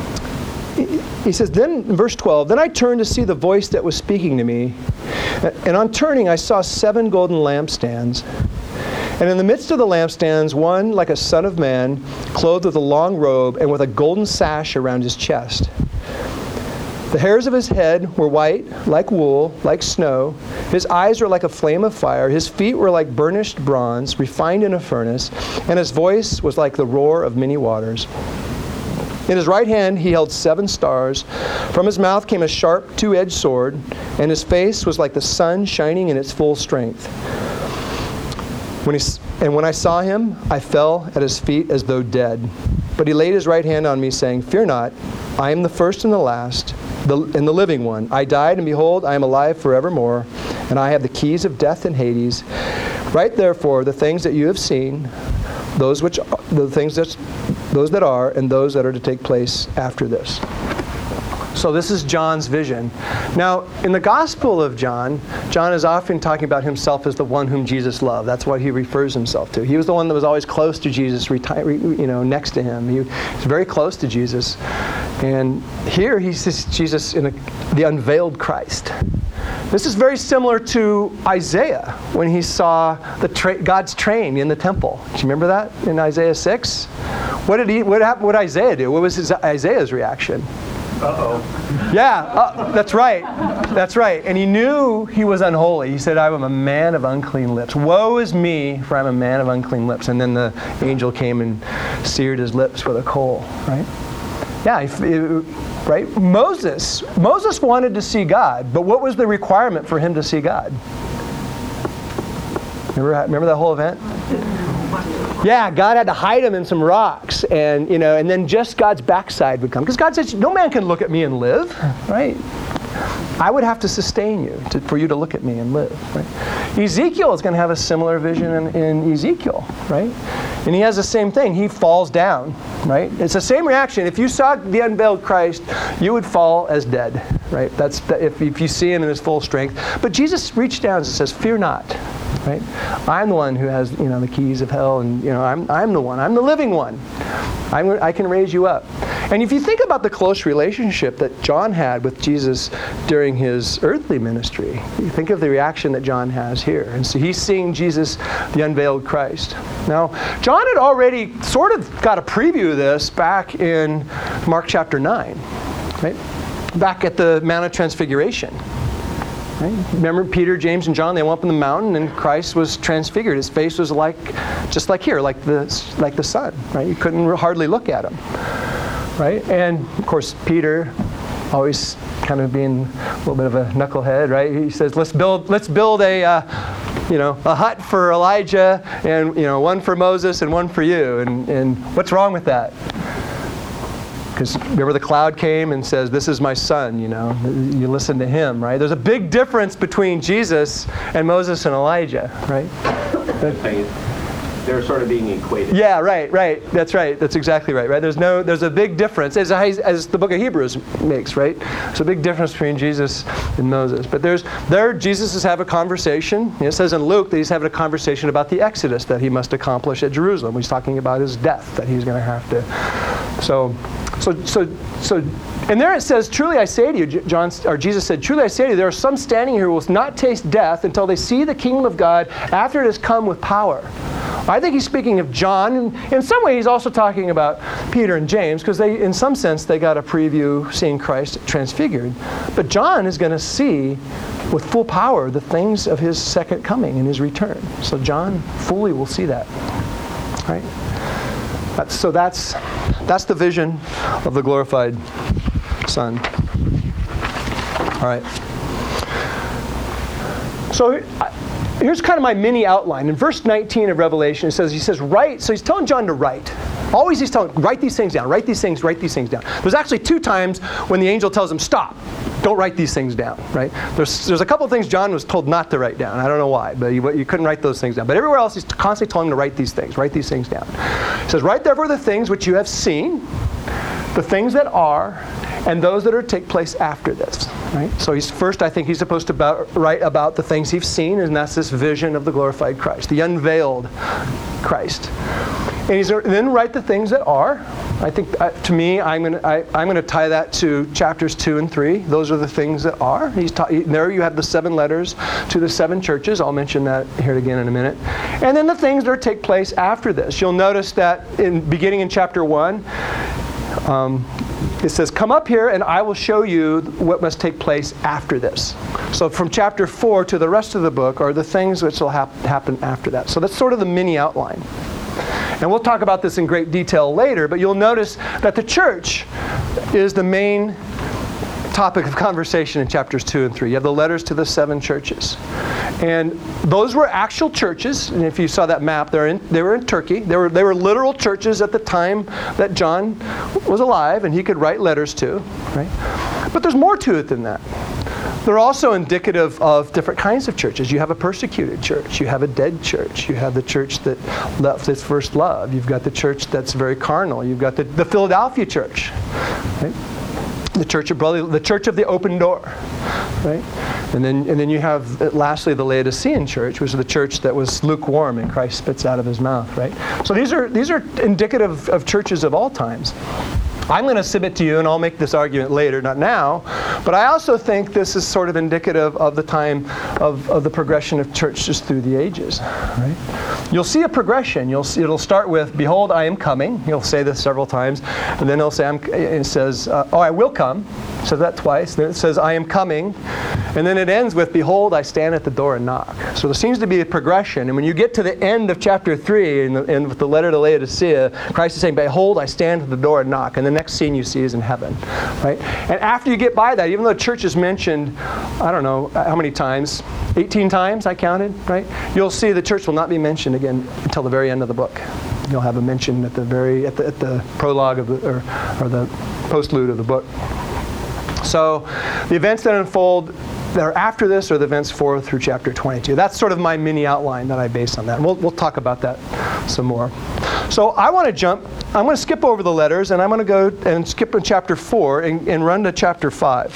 He says, then in verse twelve, then I turned to see the voice that was speaking to me, and on turning I saw seven golden lampstands. And in the midst of the lampstands, one like a son of man, clothed with a long robe and with a golden sash around his chest. The hairs of his head were white, like wool, like snow. His eyes were like a flame of fire. His feet were like burnished bronze, refined in a furnace. And his voice was like the roar of many waters. In his right hand he held seven stars. From his mouth came a sharp two-edged sword, and his face was like the sun shining in its full strength. When he, and when I saw him, I fell at his feet as though dead. But he laid his right hand on me, saying, fear not, I am the first and the last, the, and the living one. I died, and behold, I am alive forevermore, and I have the keys of death and Hades. Write therefore the things that you have seen, those which the things that those that are, and those that are to take place after this. So this is John's vision. Now, in the Gospel of John, John is often talking about himself as the one whom Jesus loved. That's what he refers himself to. He was the one that was always close to Jesus, reti- you know, next to him. He was very close to Jesus. And here he sees Jesus in a, the unveiled Christ. This is very similar to Isaiah when he saw the tra- God's train in the temple. Do you remember that in Isaiah six? What did he? What happened? What did Isaiah do? What was his, Isaiah's reaction? Uh-oh. Yeah, uh, that's right. That's right. And he knew he was unholy. He said, I am a man of unclean lips. Woe is me, for I'm a man of unclean lips. And then the angel came and seared his lips with a coal, right? Yeah, it, right? Moses. Moses wanted to see God, but what was the requirement for him to see God? Remember, remember that whole event? Yeah, God had to hide him in some rocks, and you know, and then just God's backside would come. Because God says, no man can look at me and live, right? I would have to sustain you to, for you to look at me and live, right? Ezekiel is going to have a similar vision in, in Ezekiel, right? And he has the same thing. He falls down, right? It's the same reaction. If you saw the unveiled Christ, you would fall as dead, right? That's the, if, if you see him in his full strength. But Jesus reached down and says, fear not. Right? I'm the one who has, you know, the keys of hell, and you know, I'm I'm the one. I'm the living one. I'm, I can raise you up. And if you think about the close relationship that John had with Jesus during his earthly ministry, you think of the reaction that John has here. And so he's seeing Jesus, the unveiled Christ. Now, John had already sort of got a preview of this back in Mark chapter nine, right? back at the Mount of Transfiguration. Right? Remember Peter, James, and John, they went up on the mountain and Christ was transfigured. His face was like, just like here, like the, like the sun. Right? You couldn't hardly look at him. Right? And of course, Peter, always kind of being a little bit of a knucklehead, right? He says, let's build, let's build a, uh, you know, a hut for Elijah and, you know, one for Moses and one for you. And, and what's wrong with that? Because remember the cloud came and says, this is my son, you know. You listen to him, right? There's a big difference between Jesus and Moses and Elijah, right? They're sort of being equated. Yeah, right, right. That's right. That's exactly right, right? There's no, there's a big difference, as, as the book of Hebrews makes, right? There's a big difference between Jesus and Moses. But there's, there, Jesus is having a conversation. You know, it says in Luke that he's having a conversation about the Exodus that he must accomplish at Jerusalem. He's talking about his death that he's going to have to. So, so, so, so, and there it says, truly I say to you, John, or Jesus said, truly I say to you, there are some standing here who will not taste death until they see the kingdom of God after it has come with power. I think he's speaking of John. And in some way, he's also talking about Peter and James, because they, in some sense, they got a preview seeing Christ transfigured. But John is going to see with full power the things of his second coming and his return. So John fully will see that. Right? That's, so that's that's the vision of the glorified Son. All right. So here's kind of my mini outline. In verse nineteen of Revelation, it says, he says, write. So he's telling John to write. Always he's telling, write these things down, write these things, write these things down. There's actually two times when the angel tells him, stop, don't write these things down, right? There's, there's a couple of things John was told not to write down. I don't know why, but you, you couldn't write those things down. But everywhere else, he's constantly telling him to write these things, write these things down. He says, write therefore the things which you have seen, the things that are, and those that are to take place after this. Right? So he's first, I think he's supposed to about, write about the things he's seen, and that's this vision of the glorified Christ, the unveiled Christ. And he's then write the things that are. I think uh, to me, I'm going to I'm going to tie that to chapters two and three. Those are the things that are. He's ta- there. You have the seven letters to the seven churches. I'll mention that here again in a minute. And then the things that take place after this. You'll notice that in beginning in chapter one. Um, It says, come up here and I will show you what must take place after this. So from chapter four to the rest of the book are the things which will hap- happen after that. So that's sort of the mini outline. And we'll talk about this in great detail later, but you'll notice that the church is the main topic of conversation in chapters two and three. You have the letters to the seven churches. And those were actual churches. And if you saw that map, they're in, they were in Turkey. They were, they were literal churches at the time that John was alive and he could write letters to. Right? But there's more to it than that. They're also indicative of different kinds of churches. You have a persecuted church. You have a dead church. You have the church that left its first love. You've got the church that's very carnal. You've got the, the Philadelphia church. Right? The church of brotherly, the church of the open door, right? And then, and then you have, uh, lastly, the Laodicean church, which is the church that was lukewarm, and Christ spits out of his mouth, right? So these are these are indicative of churches of all times. I'm going to submit to you, and I'll make this argument later, not now, but I also think this is sort of indicative of the time of, of the progression of churches through the ages. Right? You'll see a progression. You'll see, it'll start with, behold, I am coming. He'll say this several times, and then he'll say, I'm, it says, uh, oh, I will come. It says that twice. Then it says, I am coming. And then it ends with, behold, I stand at the door and knock. So there seems to be a progression. And when you get to the end of chapter three, and, and with the letter to Laodicea, Christ is saying, behold, I stand at the door and knock. And the next scene you see is in heaven. Right? And after you get by that, even though church is mentioned, I don't know how many times, eighteen times I counted, right? You'll see the church will not be mentioned again until the very end of the book. You'll have a mention at the very, at the, at the prologue of the, or, or the postlude of the book. So the events that unfold that are after this are the events four through chapter twenty-two. That's sort of my mini outline that I base on that. And we'll, we'll talk about that some more. So I want to jump, I'm going to skip over the letters, and I'm going to go and skip in chapter four and, and run to chapter five.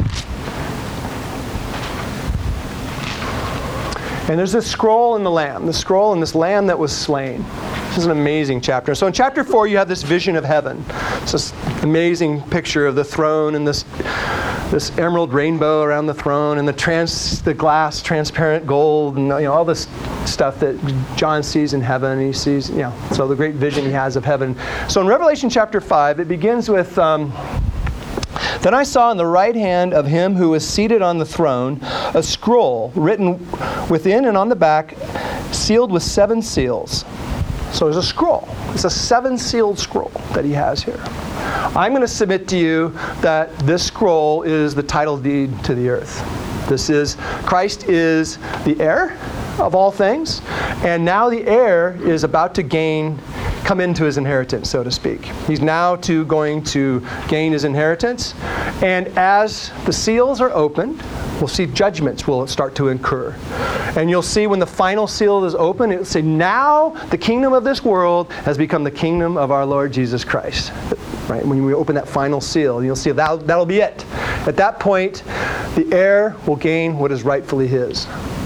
And there's this scroll in the Lamb, the scroll in this Lamb that was slain. This is an amazing chapter. So in chapter four, you have this vision of heaven. It's this amazing picture of the throne and this this emerald rainbow around the throne and the trans the glass transparent gold and you know all this stuff that John sees in heaven. He sees, you know, so the great vision he has of heaven. So in Revelation chapter five, it begins with um, Then I saw in the right hand of him who was seated on the throne a scroll written within and on the back, sealed with seven seals. So there's a scroll. It's a seven-sealed scroll that he has here. I'm going to submit to you that this scroll is the title deed to the earth. This is, Christ is the heir of all things, and now the heir is about to gain, come into his inheritance, so to speak. He's now to going to gain his inheritance, and as the seals are opened, we'll see judgments will start to incur. And you'll see when the final seal is open, it'll say, now the kingdom of this world has become the kingdom of our Lord Jesus Christ. Right? When we open that final seal, you'll see that'll, that'll be it. At that point, the heir will gain what is rightfully his.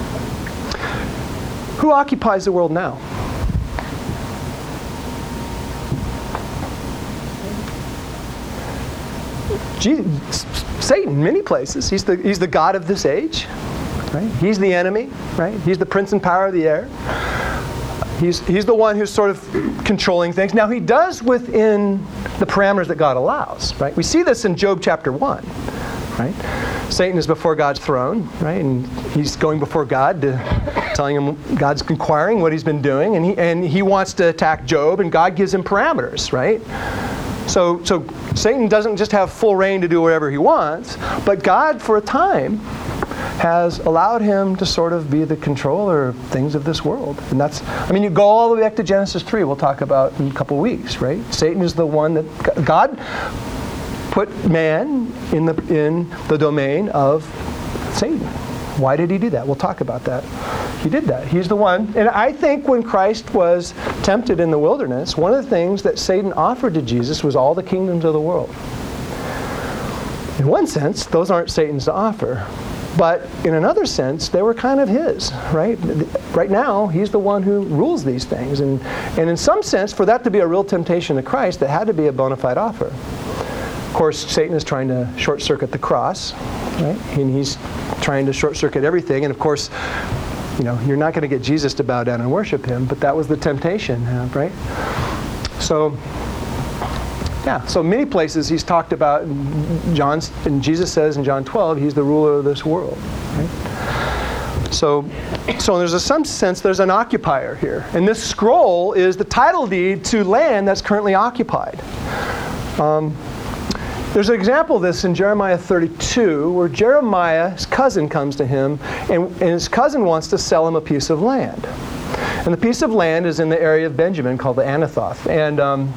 Who occupies the world now? Jesus, Satan, many places. He's the, he's the god of this age. Right? He's the enemy. Right? He's the prince and power of the air. He's, he's the one who's sort of controlling things. Now, he does within the parameters that God allows. Right? We see this in Job chapter one. Right? Satan is before God's throne, right? And he's going before God, to, telling him God's inquiring what he's been doing, and he and he wants to attack Job, and God gives him parameters, right? So so Satan doesn't just have full reign to do whatever he wants, but God, for a time, has allowed him to sort of be the controller of things of this world. And that's, I mean, you go all the way back to Genesis three, we'll talk about in a couple of weeks, right? Satan is the one that God put man in the in the domain of Satan. Why did he do that? We'll talk about that. He did that. He's the one. And I think when Christ was tempted in the wilderness, one of the things that Satan offered to Jesus was all the kingdoms of the world. In one sense, those aren't Satan's to offer. But in another sense, they were kind of his, right? Right now, he's the one who rules these things. And, and in some sense, for that to be a real temptation to Christ, that had to be a bona fide offer. Of course, Satan is trying to short-circuit the cross, right? And he's trying to short-circuit everything. And of course, you know, you're not going to get Jesus to bow down and worship him, but that was the temptation, right? So, yeah, so many places he's talked about, John's, and Jesus says in John twelve, he's the ruler of this world, right? So, so there's a, some sense there's an occupier here. And this scroll is the title deed to land that's currently occupied. Um, There's an example of this in Jeremiah thirty-two, where Jeremiah's cousin comes to him, and, and his cousin wants to sell him a piece of land. And the piece of land is in the area of Benjamin called the Anathoth. And um,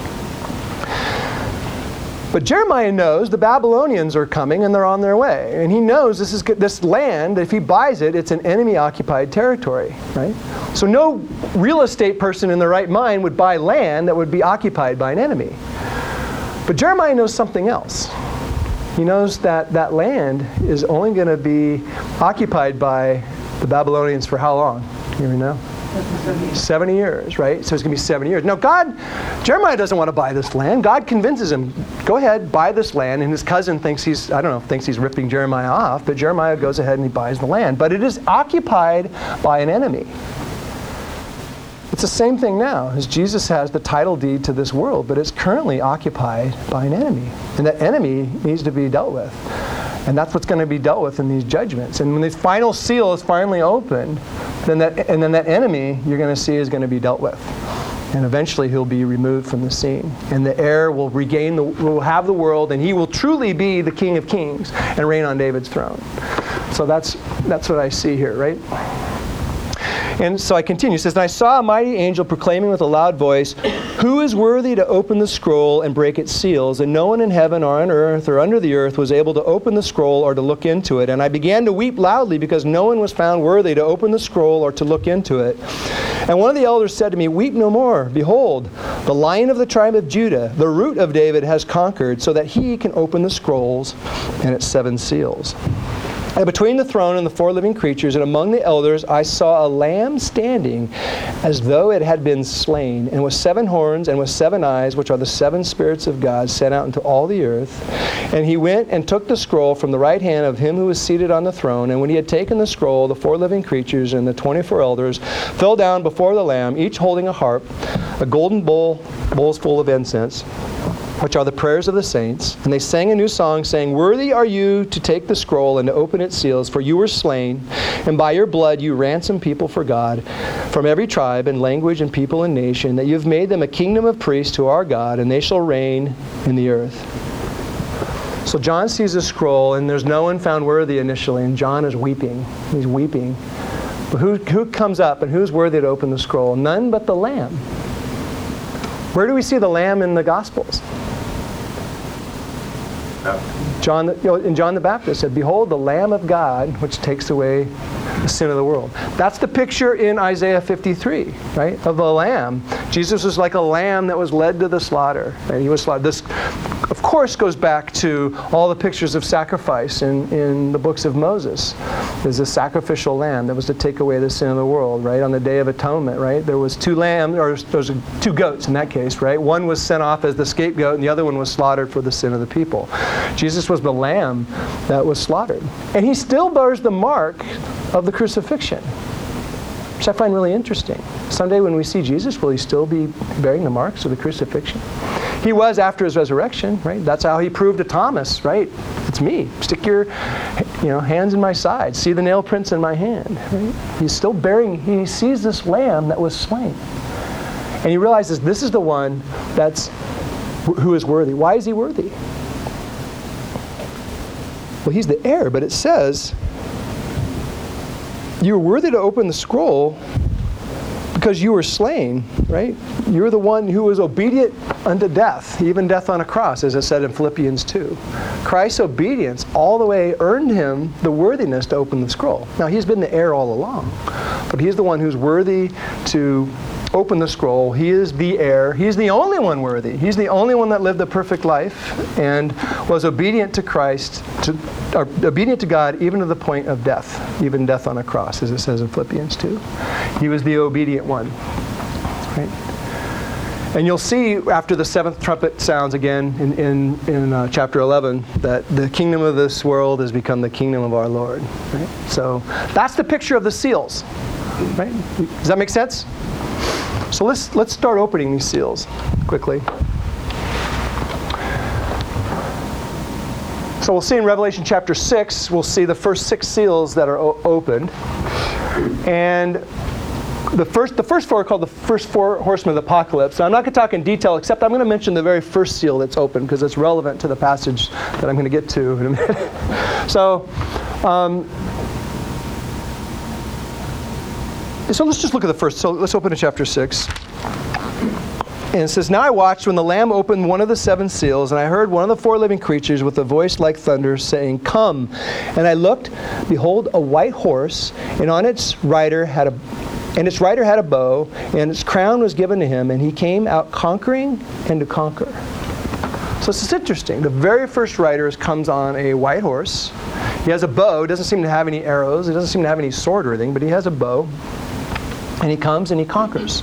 but Jeremiah knows the Babylonians are coming and they're on their way. And he knows this is this land, if he buys it, it's an enemy-occupied territory, right? So no real estate person in their right mind would buy land that would be occupied by an enemy. But Jeremiah knows something else. He knows that that land is only going to be occupied by the Babylonians for how long? You know? seventy years, right? So it's going to be seventy years. Now God, Jeremiah doesn't want to buy this land. God convinces him, go ahead, buy this land. And his cousin thinks he's, I don't know, thinks he's ripping Jeremiah off. But Jeremiah goes ahead and he buys the land. But it is occupied by an enemy. It's the same thing now, as Jesus has the title deed to this world, but it's currently occupied by an enemy. And that enemy needs to be dealt with. And that's what's going to be dealt with in these judgments. And when this final seal is finally opened, then that, and then that enemy you're going to see is going to be dealt with. And eventually he'll be removed from the scene. And the heir will regain the, will have the world, and he will truly be the King of Kings and reign on David's throne. So that's, that's what I see here, right? And so I continue. It says, and I saw a mighty angel proclaiming with a loud voice, who is worthy to open the scroll and break its seals? And no one in heaven or on earth or under the earth was able to open the scroll or to look into it. And I began to weep loudly because no one was found worthy to open the scroll or to look into it. And one of the elders said to me, weep no more. Behold, the Lion of the tribe of Judah, the Root of David, has conquered, so that he can open the scrolls and its seven seals. And between the throne and the four living creatures and among the elders I saw a lamb standing as though it had been slain, and with seven horns and with seven eyes, which are the seven spirits of God sent out into all the earth. And he went and took the scroll from the right hand of him who was seated on the throne. And when he had taken the scroll, the four living creatures and the twenty-four elders fell down before the Lamb, each holding a harp, a golden bowl, bowls full of incense. which are the prayers of the saints. And they sang a new song, saying, Worthy are you to take the scroll and to open its seals, for you were slain, and by your blood you ransomed people for God from every tribe and language and people and nation, that you have made them a kingdom of priests to our God, and they shall reign in the earth. So John sees a scroll, and there's no one found worthy initially, and John is weeping. He's weeping. But who, who comes up, and who's worthy to open the scroll? None but the Lamb. Where do we see the Lamb in the Gospels? John, you know, in John the Baptist said, Behold, the Lamb of God, which takes away the sin of the world. That's the picture in Isaiah fifty-three, right, of the Lamb. Jesus was like a lamb that was led to the slaughter, and he was slaughtered. This, of course, goes back to all the pictures of sacrifice in, in the books of Moses. There's a sacrificial lamb that was to take away the sin of the world, right? On the Day of Atonement, right? There was two lambs, or there was two goats in that case, right? One was sent off as the scapegoat, and the other one was slaughtered for the sin of the people. Jesus was the lamb that was slaughtered. And he still bears the mark of the crucifixion, which I find really interesting. Someday when we see Jesus, will he still be bearing the marks of the crucifixion? He was after his resurrection, right? That's how he proved to Thomas, right? It's me. Stick your, you know, hands in my side. See the nail prints in my hand, right? He's still bearing, he sees this lamb that was slain. And he realizes this is the one that's, who is worthy. Why is he worthy? Well, he's the heir, but it says, you were worthy to open the scroll because you were slain, right? You're the one who was obedient unto death, even death on a cross, as I said in Philippians two. Christ's obedience all the way earned him the worthiness to open the scroll. Now, he's been the heir all along, but he's the one who's worthy to open the scroll. He is the heir. He's the only one worthy. He's the only one that lived a perfect life and was obedient to Christ, to, or obedient to God, even to the point of death, even death on a cross, as it says in Philippians two. He was the obedient one. Right? And you'll see after the seventh trumpet sounds again in, in, in uh, chapter eleven that the kingdom of this world has become the kingdom of our Lord. Right? So that's the picture of the seals. Right? Does that make sense? So let's let's start opening these seals quickly. So we'll see in Revelation chapter six, we'll see the first six seals that are o- opened. And the first the first four are called the first four horsemen of the apocalypse. Now, I'm not going to talk in detail, except I'm going to mention the very first seal that's opened because it's relevant to the passage that I'm going to get to in a minute. So, um, So let's just look at the first. So let's open to chapter six. And it says, Now I watched when the Lamb opened one of the seven seals, and I heard one of the four living creatures with a voice like thunder saying, Come. And I looked, behold, a white horse, and on its rider had a and its rider had a bow, and its crown was given to him, and he came out conquering and to conquer. So this is interesting. The very first rider comes on a white horse. He has a bow. Doesn't seem to have any arrows. He doesn't seem to have any sword or anything, but he has a bow. And he comes and he conquers.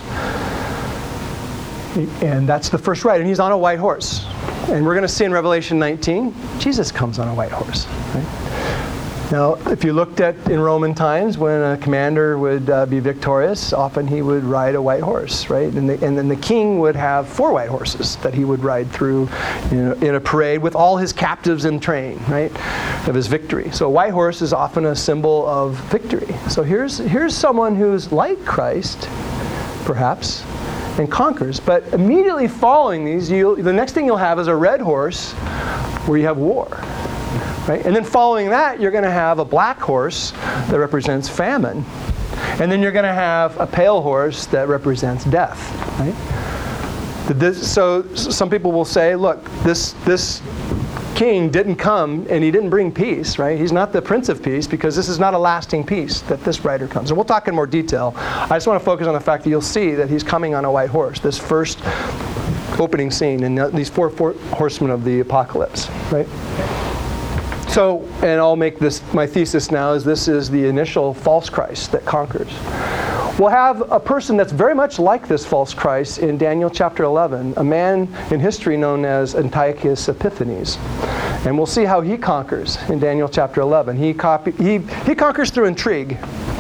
And that's the first rider. And he's on a white horse. And we're going to see in Revelation nineteen, Jesus comes on a white horse. Right? Now, if you looked at in Roman times, when a commander would uh, be victorious, often he would ride a white horse, right? And, the, and then the king would have four white horses that he would ride through in a, in a parade with all his captives in train, right, of his victory. So a white horse is often a symbol of victory. So here's, here's someone who's like Christ, perhaps, and conquers. But immediately following these, you'll, the next thing you'll have is a red horse where you have war. Right? And then following that, you're going to have a black horse that represents famine. And then you're going to have a pale horse that represents death. Right? This, so some people will say, look, this this king didn't come and he didn't bring peace. Right? He's not the Prince of Peace because this is not a lasting peace that this rider comes. And we'll talk in more detail. I just want to focus on the fact that you'll see that he's coming on a white horse. This first opening scene in these four, four horsemen of the apocalypse. Right? So, and I'll make this, my thesis now is this is the initial false Christ that conquers. We'll have a person that's very much like this false Christ in Daniel chapter eleven, a man in history known as Antiochus Epiphanes. And we'll see how he conquers in Daniel chapter eleven. He, copy, he, he conquers through intrigue.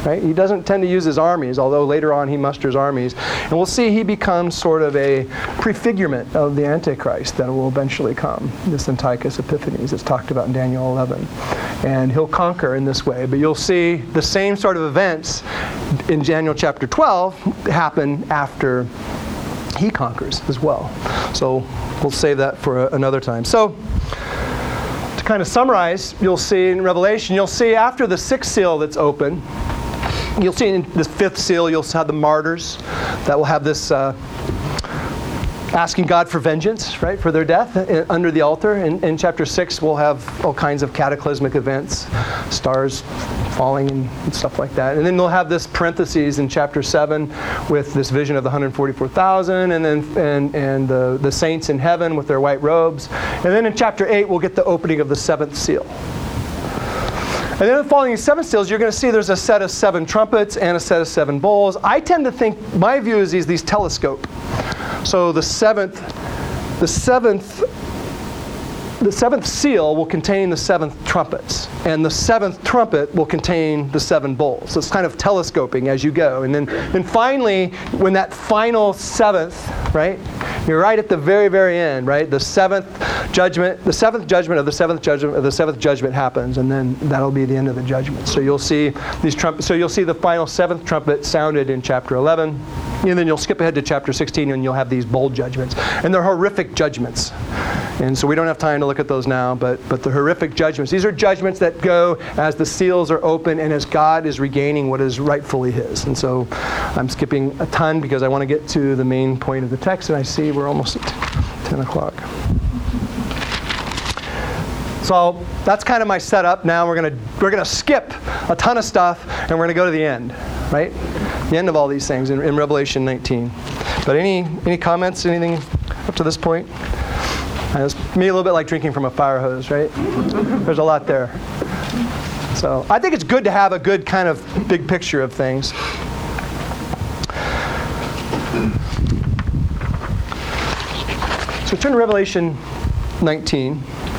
right? He doesn't tend to use his armies, although later on he musters armies. And we'll see he becomes sort of a prefigurement of the Antichrist that will eventually come, this Antiochus Epiphanes that's talked about in Daniel eleven. And he'll conquer in this way. But you'll see the same sort of events in Daniel chapter twelve happen after he conquers as well. So we'll save that for a, another time. So to kind of summarize, you'll see in Revelation, you'll see after the sixth seal that's open, you'll see in the fifth seal, you'll have the martyrs that will have this uh, asking God for vengeance, right, for their death under the altar. In, in chapter six, we'll have all kinds of cataclysmic events, stars falling and, and stuff like that. And then we'll have this parentheses in chapter seven with this vision of the one hundred forty-four thousand, and then and and the, the saints in heaven with their white robes. And then in chapter eight, we'll get the opening of the seventh seal. And then following these seven seals, you're going to see there's a set of seven trumpets and a set of seven bowls. I tend to think, my view is these, these telescope. So the seventh, the seventh, the seventh seal will contain the seventh trumpets, and the seventh trumpet will contain the seven bowls. So it's kind of telescoping as you go. And then, then finally, when that final seventh, right, you're right at the very, very end, right? The seventh judgment, the seventh judgment of the seventh judgment of the seventh judgment happens, and then that'll be the end of the judgment. So you'll see these trumpets. So you'll see the final seventh trumpet sounded in chapter eleven, and then you'll skip ahead to chapter sixteen, and you'll have these bowl judgments, and they're horrific judgments. And so we don't have time to look at those now, but but the horrific judgments. These are judgments that go as the seals are open and as God is regaining what is rightfully His. And so I'm skipping a ton because I want to get to the main point of the text, and I see we're almost at ten o'clock. So that's kind of my setup. Now we're gonna we're gonna skip a ton of stuff, and we're gonna go to the end, right? The end of all these things in, in Revelation nineteen. But any any comments? Anything up to this point? Uh, it's me a little bit like drinking from a fire hose, right? There's a lot there. So I think it's good to have a good kind of big picture of things. So turn to Revelation nineteen.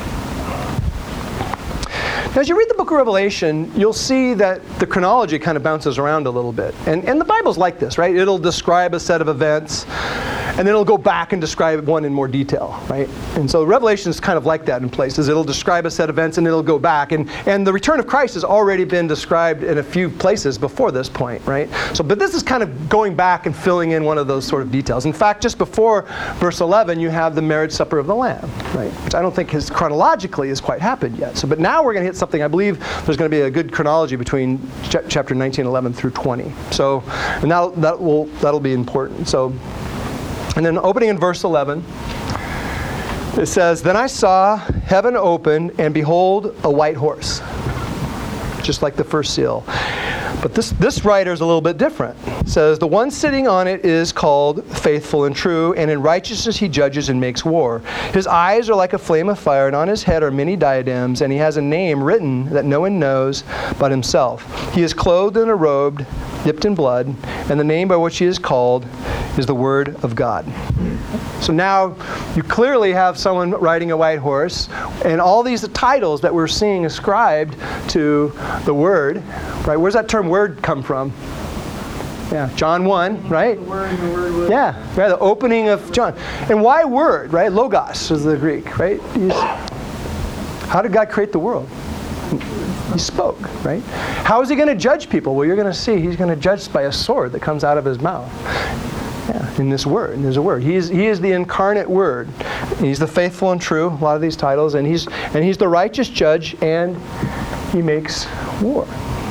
Now, as you read the book of Revelation, you'll see that the chronology kind of bounces around a little bit. And, and the Bible's like this, right? It'll describe a set of events, and then it'll go back and describe one in more detail, right? And so Revelation is kind of like that in places. It'll describe a set of events, and it'll go back. And, and the return of Christ has already been described in a few places before this point, right? So, but this is kind of going back and filling in one of those sort of details. In fact, just before verse eleven, you have the marriage supper of the Lamb, right? Which I don't think has chronologically has quite happened yet. So, but now we're going to hit something. I believe there's going to be a good chronology between ch- chapter nineteen, eleven through twenty. So, and that that will that'll be important. So. And then opening in verse eleven, it says, "Then I saw heaven open, and behold, a white horse," just like the first seal. But this, this writer is a little bit different. It says, "The one sitting on it is called Faithful and True, and in righteousness he judges and makes war. His eyes are like a flame of fire, and on his head are many diadems, and he has a name written that no one knows but himself. He is clothed in a robe dipped in blood, and the name by which he is called is the Word of God." So now you clearly have someone riding a white horse, and all these titles that we're seeing ascribed to the Word, right? Where's that term Word come from? Yeah, John one, right? The word, the word was. Yeah, right, the opening of John. And why Word, right? Logos is the Greek, right? He's, how did God create the world? He spoke, right? How is he going to judge people? Well, you're going to see he's going to judge by a sword that comes out of his mouth. Yeah, in this word, there's a word. He is, he is the incarnate Word. He's the faithful and true, a lot of these titles, and he's and he's the righteous judge, and he makes war.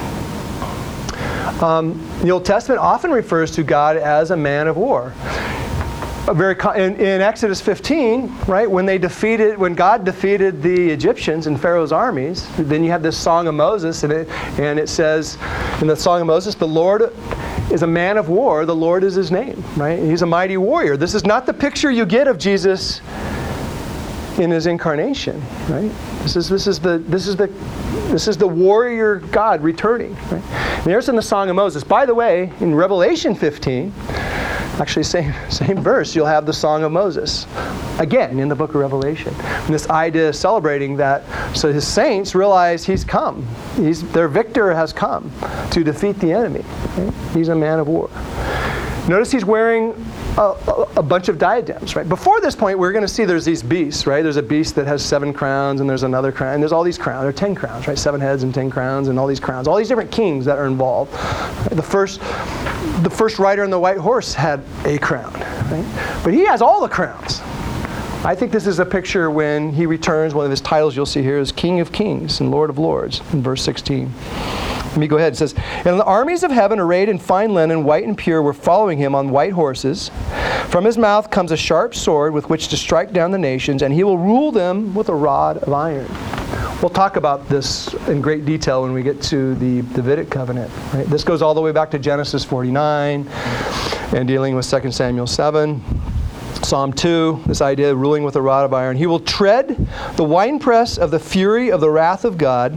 Um, the Old Testament often refers to God as a man of war. A very in, in Exodus fifteen, right, when they defeated, when God defeated the Egyptians and Pharaoh's armies, then you have this Song of Moses, and it and it says in the Song of Moses, "The Lord is a man of war, the Lord is his name," right? He's a mighty warrior. This is not the picture you get of Jesus in his incarnation, right? This is this is the this is the this is the warrior God returning, right? And there's in the Song of Moses. By the way, in Revelation fifteen, actually same same verse, you'll have the Song of Moses. again in the book of Revelation. And this idea of celebrating that, so his saints realize he's come. He's, their victor has come to defeat the enemy. Right? He's a man of war. Notice he's wearing a, a, a bunch of diadems, right? Before this point, we're going to see there's these beasts, right? There's a beast that has seven crowns, and there's another crown, and there's all these crowns. There are ten crowns, right? Seven heads and ten crowns, and all these crowns. All these different kings that are involved. Right? The first, the first rider on the white horse had a crown, right? But he has all the crowns. I think this is a picture when he returns. One of his titles you'll see here is King of Kings and Lord of Lords in verse sixteen. Let me go ahead. It says, "And the armies of heaven, arrayed in fine linen, white and pure, were following him on white horses. From his mouth comes a sharp sword with which to strike down the nations, and he will rule them with a rod of iron." We'll talk about this in great detail when we get to the Davidic covenant. Right? This goes all the way back to Genesis forty-nine and dealing with Second Samuel seven. Psalm two, this idea of ruling with a rod of iron. "He will tread the winepress of the fury of the wrath of God."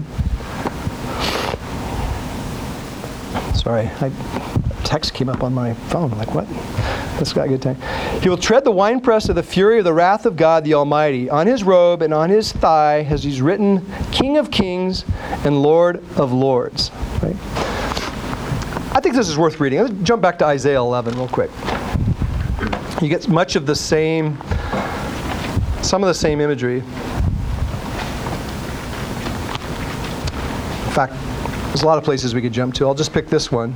Sorry, I, text came up on my phone. I'm like, what? This got a good time. "He will tread the winepress of the fury of the wrath of God the Almighty. On his robe and on his thigh has he's written, King of Kings and Lord of Lords." Right? I think this is worth reading. Let's jump back to Isaiah eleven real quick. You get much of the same, some of the same imagery. In fact, there's a lot of places we could jump to. I'll just pick this one.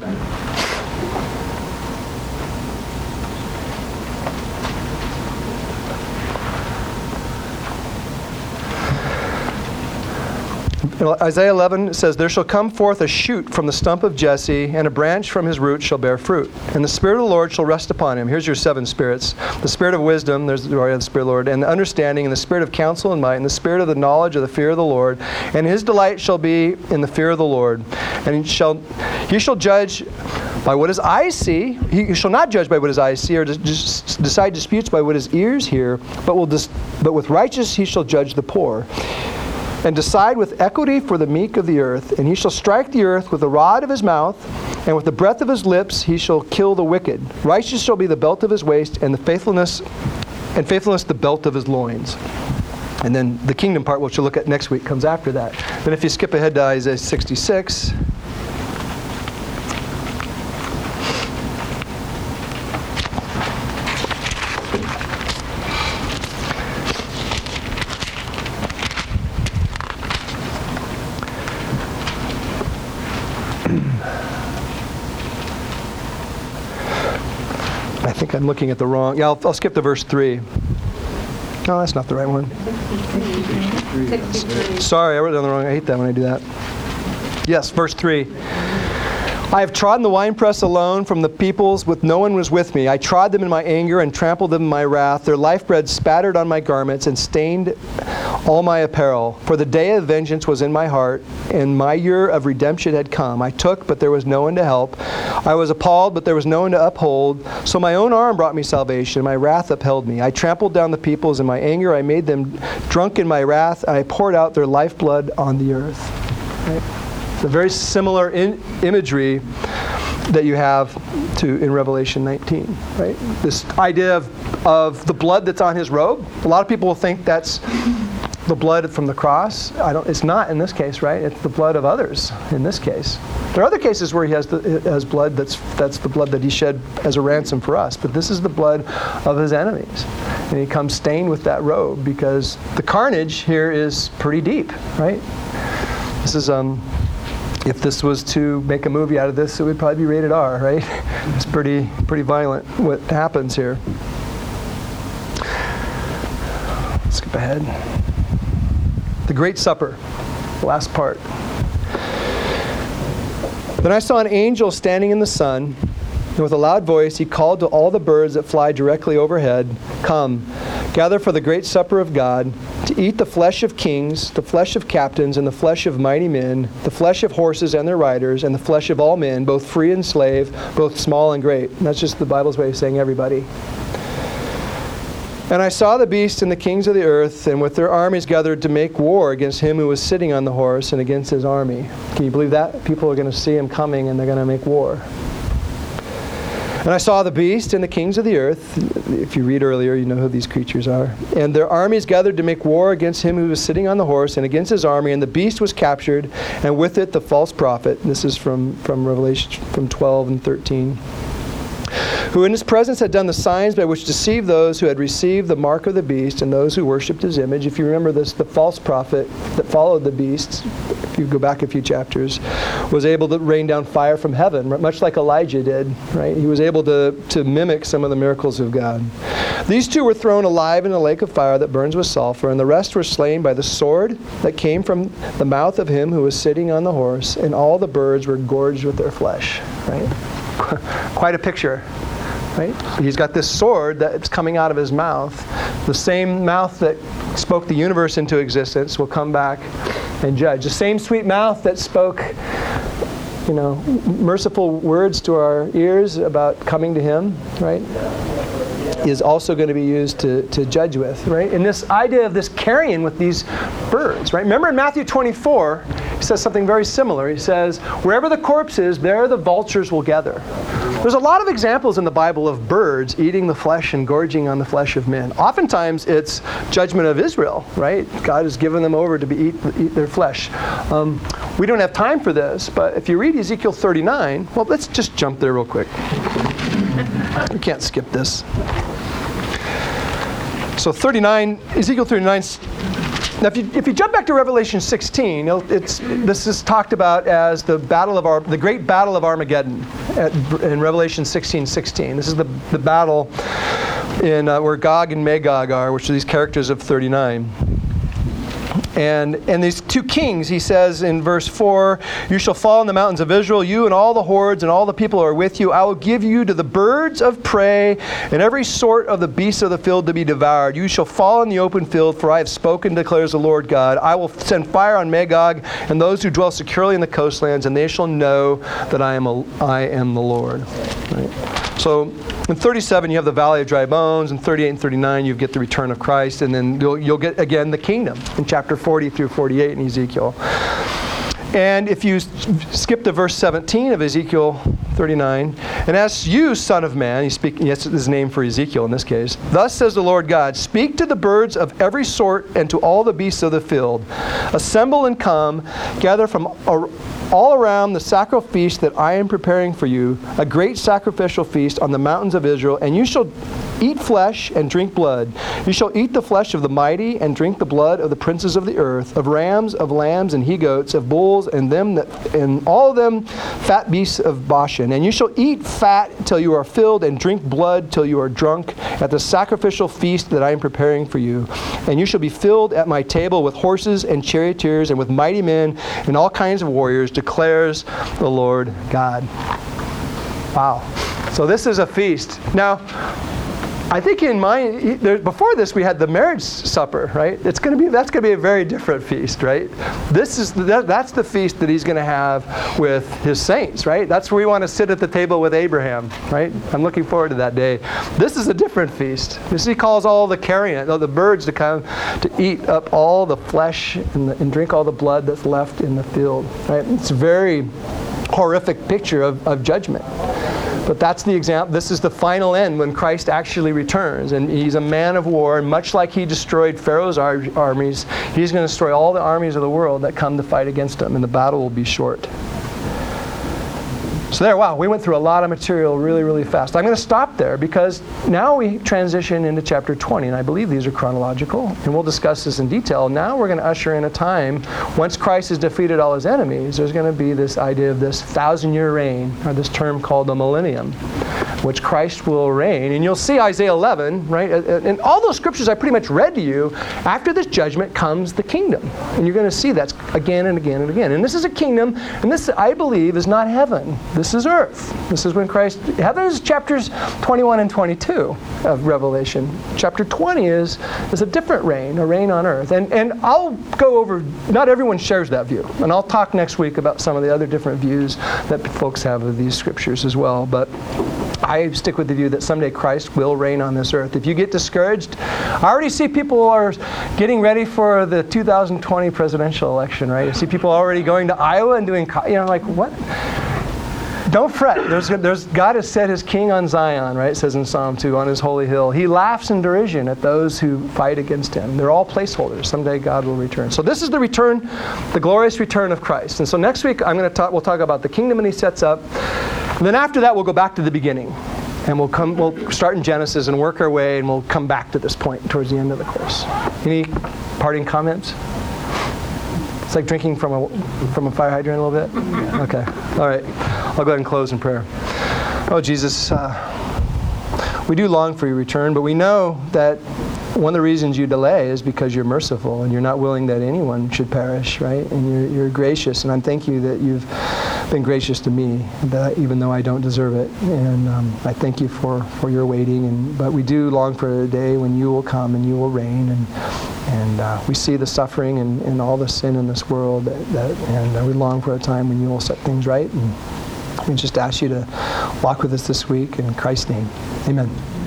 Isaiah eleven says, "There shall come forth a shoot from the stump of Jesse, and a branch from his root shall bear fruit. And the Spirit of the Lord shall rest upon him." Here's your seven spirits. The Spirit of wisdom, there's the Spirit of the Lord, and the understanding, and the Spirit of counsel and might, and the Spirit of the knowledge of the fear of the Lord. And his delight shall be in the fear of the Lord. And he shall, he shall judge by what his eyes see. He shall not judge by what his eyes see, or just decide disputes by what his ears hear, but will dis, but with righteousness he shall judge the poor, and decide with equity for the meek of the earth. And he shall strike the earth with the rod of his mouth, and with the breath of his lips he shall kill the wicked. Righteousness shall be the belt of his waist, and the faithfulness and faithfulness the belt of his loins. And then the kingdom part, which we'll look at next week, comes after that. Then if you skip ahead to Isaiah sixty-six. I think I'm looking at the wrong... Yeah, I'll, I'll skip to verse three. No, that's not the right one. sixty-three. Sorry, I wrote it down the wrong... I hate that when I do that. Yes, verse three. "I have trodden the winepress alone from the peoples, with no one was with me. I trod them in my anger and trampled them in my wrath. Their life bread spattered on my garments and stained all my apparel. For the day of vengeance was in my heart, and my year of redemption had come. I took, but there was no one to help. I was appalled, but there was no one to uphold. So my own arm brought me salvation, and my wrath upheld me. I trampled down the peoples in my anger. I made them drunk in my wrath, and I poured out their lifeblood on the earth." Right? It's a very similar in imagery that you have to in Revelation nineteen. Right? This idea of, of the blood that's on his robe. A lot of people will think that's the blood from the cross. I don't. It's not in this case, right? It's the blood of others in this case. There are other cases where he has, the, has blood that's that's the blood that he shed as a ransom for us. But this is the blood of his enemies. And he comes stained with that robe because the carnage here is pretty deep, right? This is, um, if this was to make a movie out of this, it would probably be rated R, right? It's pretty, pretty violent what happens here. Let's skip ahead. The Great Supper, the last part. "Then I saw an angel standing in the sun, and with a loud voice he called to all the birds that fly directly overhead, 'Come, gather for the great supper of God, to eat the flesh of kings, the flesh of captains, and the flesh of mighty men, the flesh of horses and their riders, and the flesh of all men, both free and slave, both small and great.'" And that's just the Bible's way of saying everybody. "And I saw the beasts and the kings of the earth, and with their armies gathered to make war against him who was sitting on the horse and against his army." Can you believe that? People are going to see him coming and they're going to make war. And I saw the beast and the kings of the earth. If you read earlier, you know who these creatures are. And their armies gathered to make war against him who was sitting on the horse and against his army. And the beast was captured, and with it the false prophet. This is from, from Revelation from twelve and thirteen. Who in his presence had done the signs by which deceived those who had received the mark of the beast and those who worshipped his image. If you remember this, the false prophet that followed the beast, if you go back a few chapters, was able to rain down fire from heaven, much like Elijah did, right? He was able to, to mimic some of the miracles of God. These two were thrown alive in a lake of fire that burns with sulfur, and the rest were slain by the sword that came from the mouth of him who was sitting on the horse, and all the birds were gorged with their flesh, right? Quite a picture, right? He's got this sword that's coming out of his mouth. The same mouth that spoke the universe into existence will come back and judge. The same sweet mouth that spoke, you know, merciful words to our ears about coming to him, right, is also going to be used to, to judge with, right? And this idea of this carrion with these birds, right? Remember in Matthew twenty-four, he says something very similar. He says, wherever the corpse is, there the vultures will gather. There's a lot of examples in the Bible of birds eating the flesh and gorging on the flesh of men. Oftentimes it's judgment of Israel, right? God has given them over to be eat, eat their flesh. Um, we don't have time for this, but if you read Ezekiel thirty-nine, well, let's just jump there real quick. We can't skip this. So thirty-nine, Ezekiel thirty-nine. Now, if you, if you jump back to Revelation sixteen, it's, this is talked about as the battle of our, the great battle of Armageddon at, in Revelation sixteen sixteen. This is the, the battle in uh, where Gog and Magog are, which are these characters of thirty-nine. And and these two kings, he says in verse four, you shall fall in the mountains of Israel, you and all the hordes and all the people who are with you. I will give you to the birds of prey and every sort of the beasts of the field to be devoured. You shall fall in the open field, for I have spoken, declares the Lord God. I will send fire on Magog and those who dwell securely in the coastlands, and they shall know that I am a, I am the Lord. Right? So in thirty-seven, you have the Valley of Dry Bones. In thirty-eight and thirty-nine, you get the return of Christ. And then you'll, you'll get, again, the kingdom in chapter forty through forty-eight in Ezekiel. And if you skip to verse seventeen of Ezekiel thirty-nine, and as you, son of man, he's speaking, yes, his name for Ezekiel in this case, thus says the Lord God, speak to the birds of every sort and to all the beasts of the field. Assemble and come, gather from all around the sacrificial feast that I am preparing for you, a great sacrificial feast on the mountains of Israel, and you shall eat flesh and drink blood. You shall eat the flesh of the mighty and drink the blood of the princes of the earth, of rams, of lambs, and he-goats, of bulls, and them that, and all of them fat beasts of Bashan. And you shall eat fat till you are filled, and drink blood till you are drunk at the sacrificial feast that I am preparing for you. And you shall be filled at my table with horses and charioteers and with mighty men and all kinds of warriors, declares the Lord God. Wow. So this is a feast. Now, I think in my, there, before this we had the marriage supper, right? It's going to be, that's going to be a very different feast, right? This is, that, that's the feast that he's going to have with his saints, right? That's where we want to sit at the table with Abraham, right? I'm looking forward to that day. This is a different feast. This, he calls all the carrion, all the birds to come to eat up all the flesh and, the, and drink all the blood that's left in the field, right? It's a very horrific picture of, of judgment. But that's the example. This is the final end when Christ actually returns. And he's a man of war. And much like he destroyed Pharaoh's ar- armies, he's going to destroy all the armies of the world that come to fight against him. And the battle will be short. So there, wow, we went through a lot of material really, really fast. I'm going to stop there because now we transition into chapter twenty. And I believe these are chronological. And we'll discuss this in detail. Now we're going to usher in a time, once Christ has defeated all his enemies, there's going to be this idea of this thousand-year reign, or this term called the millennium, which Christ will reign. And you'll see Isaiah eleven, right? And all those scriptures I pretty much read to you, after this judgment comes the kingdom. And you're going to see that again and again and again. And this is a kingdom, and this, I believe, is not heaven. This is earth. This is when Christ, heaven is chapters twenty-one and twenty-two of Revelation. Chapter twenty is, is a different reign, a reign on earth. And, and I'll go over, not everyone shares that view. And I'll talk next week about some of the other different views that folks have of these scriptures as well. But I stick with the view that someday Christ will reign on this earth. If you get discouraged, I already see people are getting ready for the two thousand twenty presidential election, right? I see people already going to Iowa and doing, you know, like, what? don't fret. There's, there's, God has set his king on Zion, right? It says in Psalm two, on his holy hill. He laughs in derision at those who fight against him. They're all placeholders. Someday God will return. So this is the return, the glorious return of Christ. And so next week I'm going to talk, we'll talk about the kingdom and he sets up. And then after that we'll go back to the beginning. And we'll come. We'll start in Genesis and work our way, and we'll come back to this point towards the end of the course. Any parting comments? It's like drinking from a from a fire hydrant a little bit. Okay. All right. I'll go ahead and close in prayer. Oh Jesus, uh, we do long for your return, but we know that one of the reasons you delay is because you're merciful and you're not willing that anyone should perish, right? And you're, you're gracious, and I thank you that you've been gracious to me, that even though I don't deserve it. And um, I thank you for, for your waiting. And but we do long for a day when you will come and you will reign. And and uh, we see the suffering and, and all the sin in this world, that, that, and uh, we long for a time when you will set things right. And we just ask you to walk with us this week in Christ's name. Amen.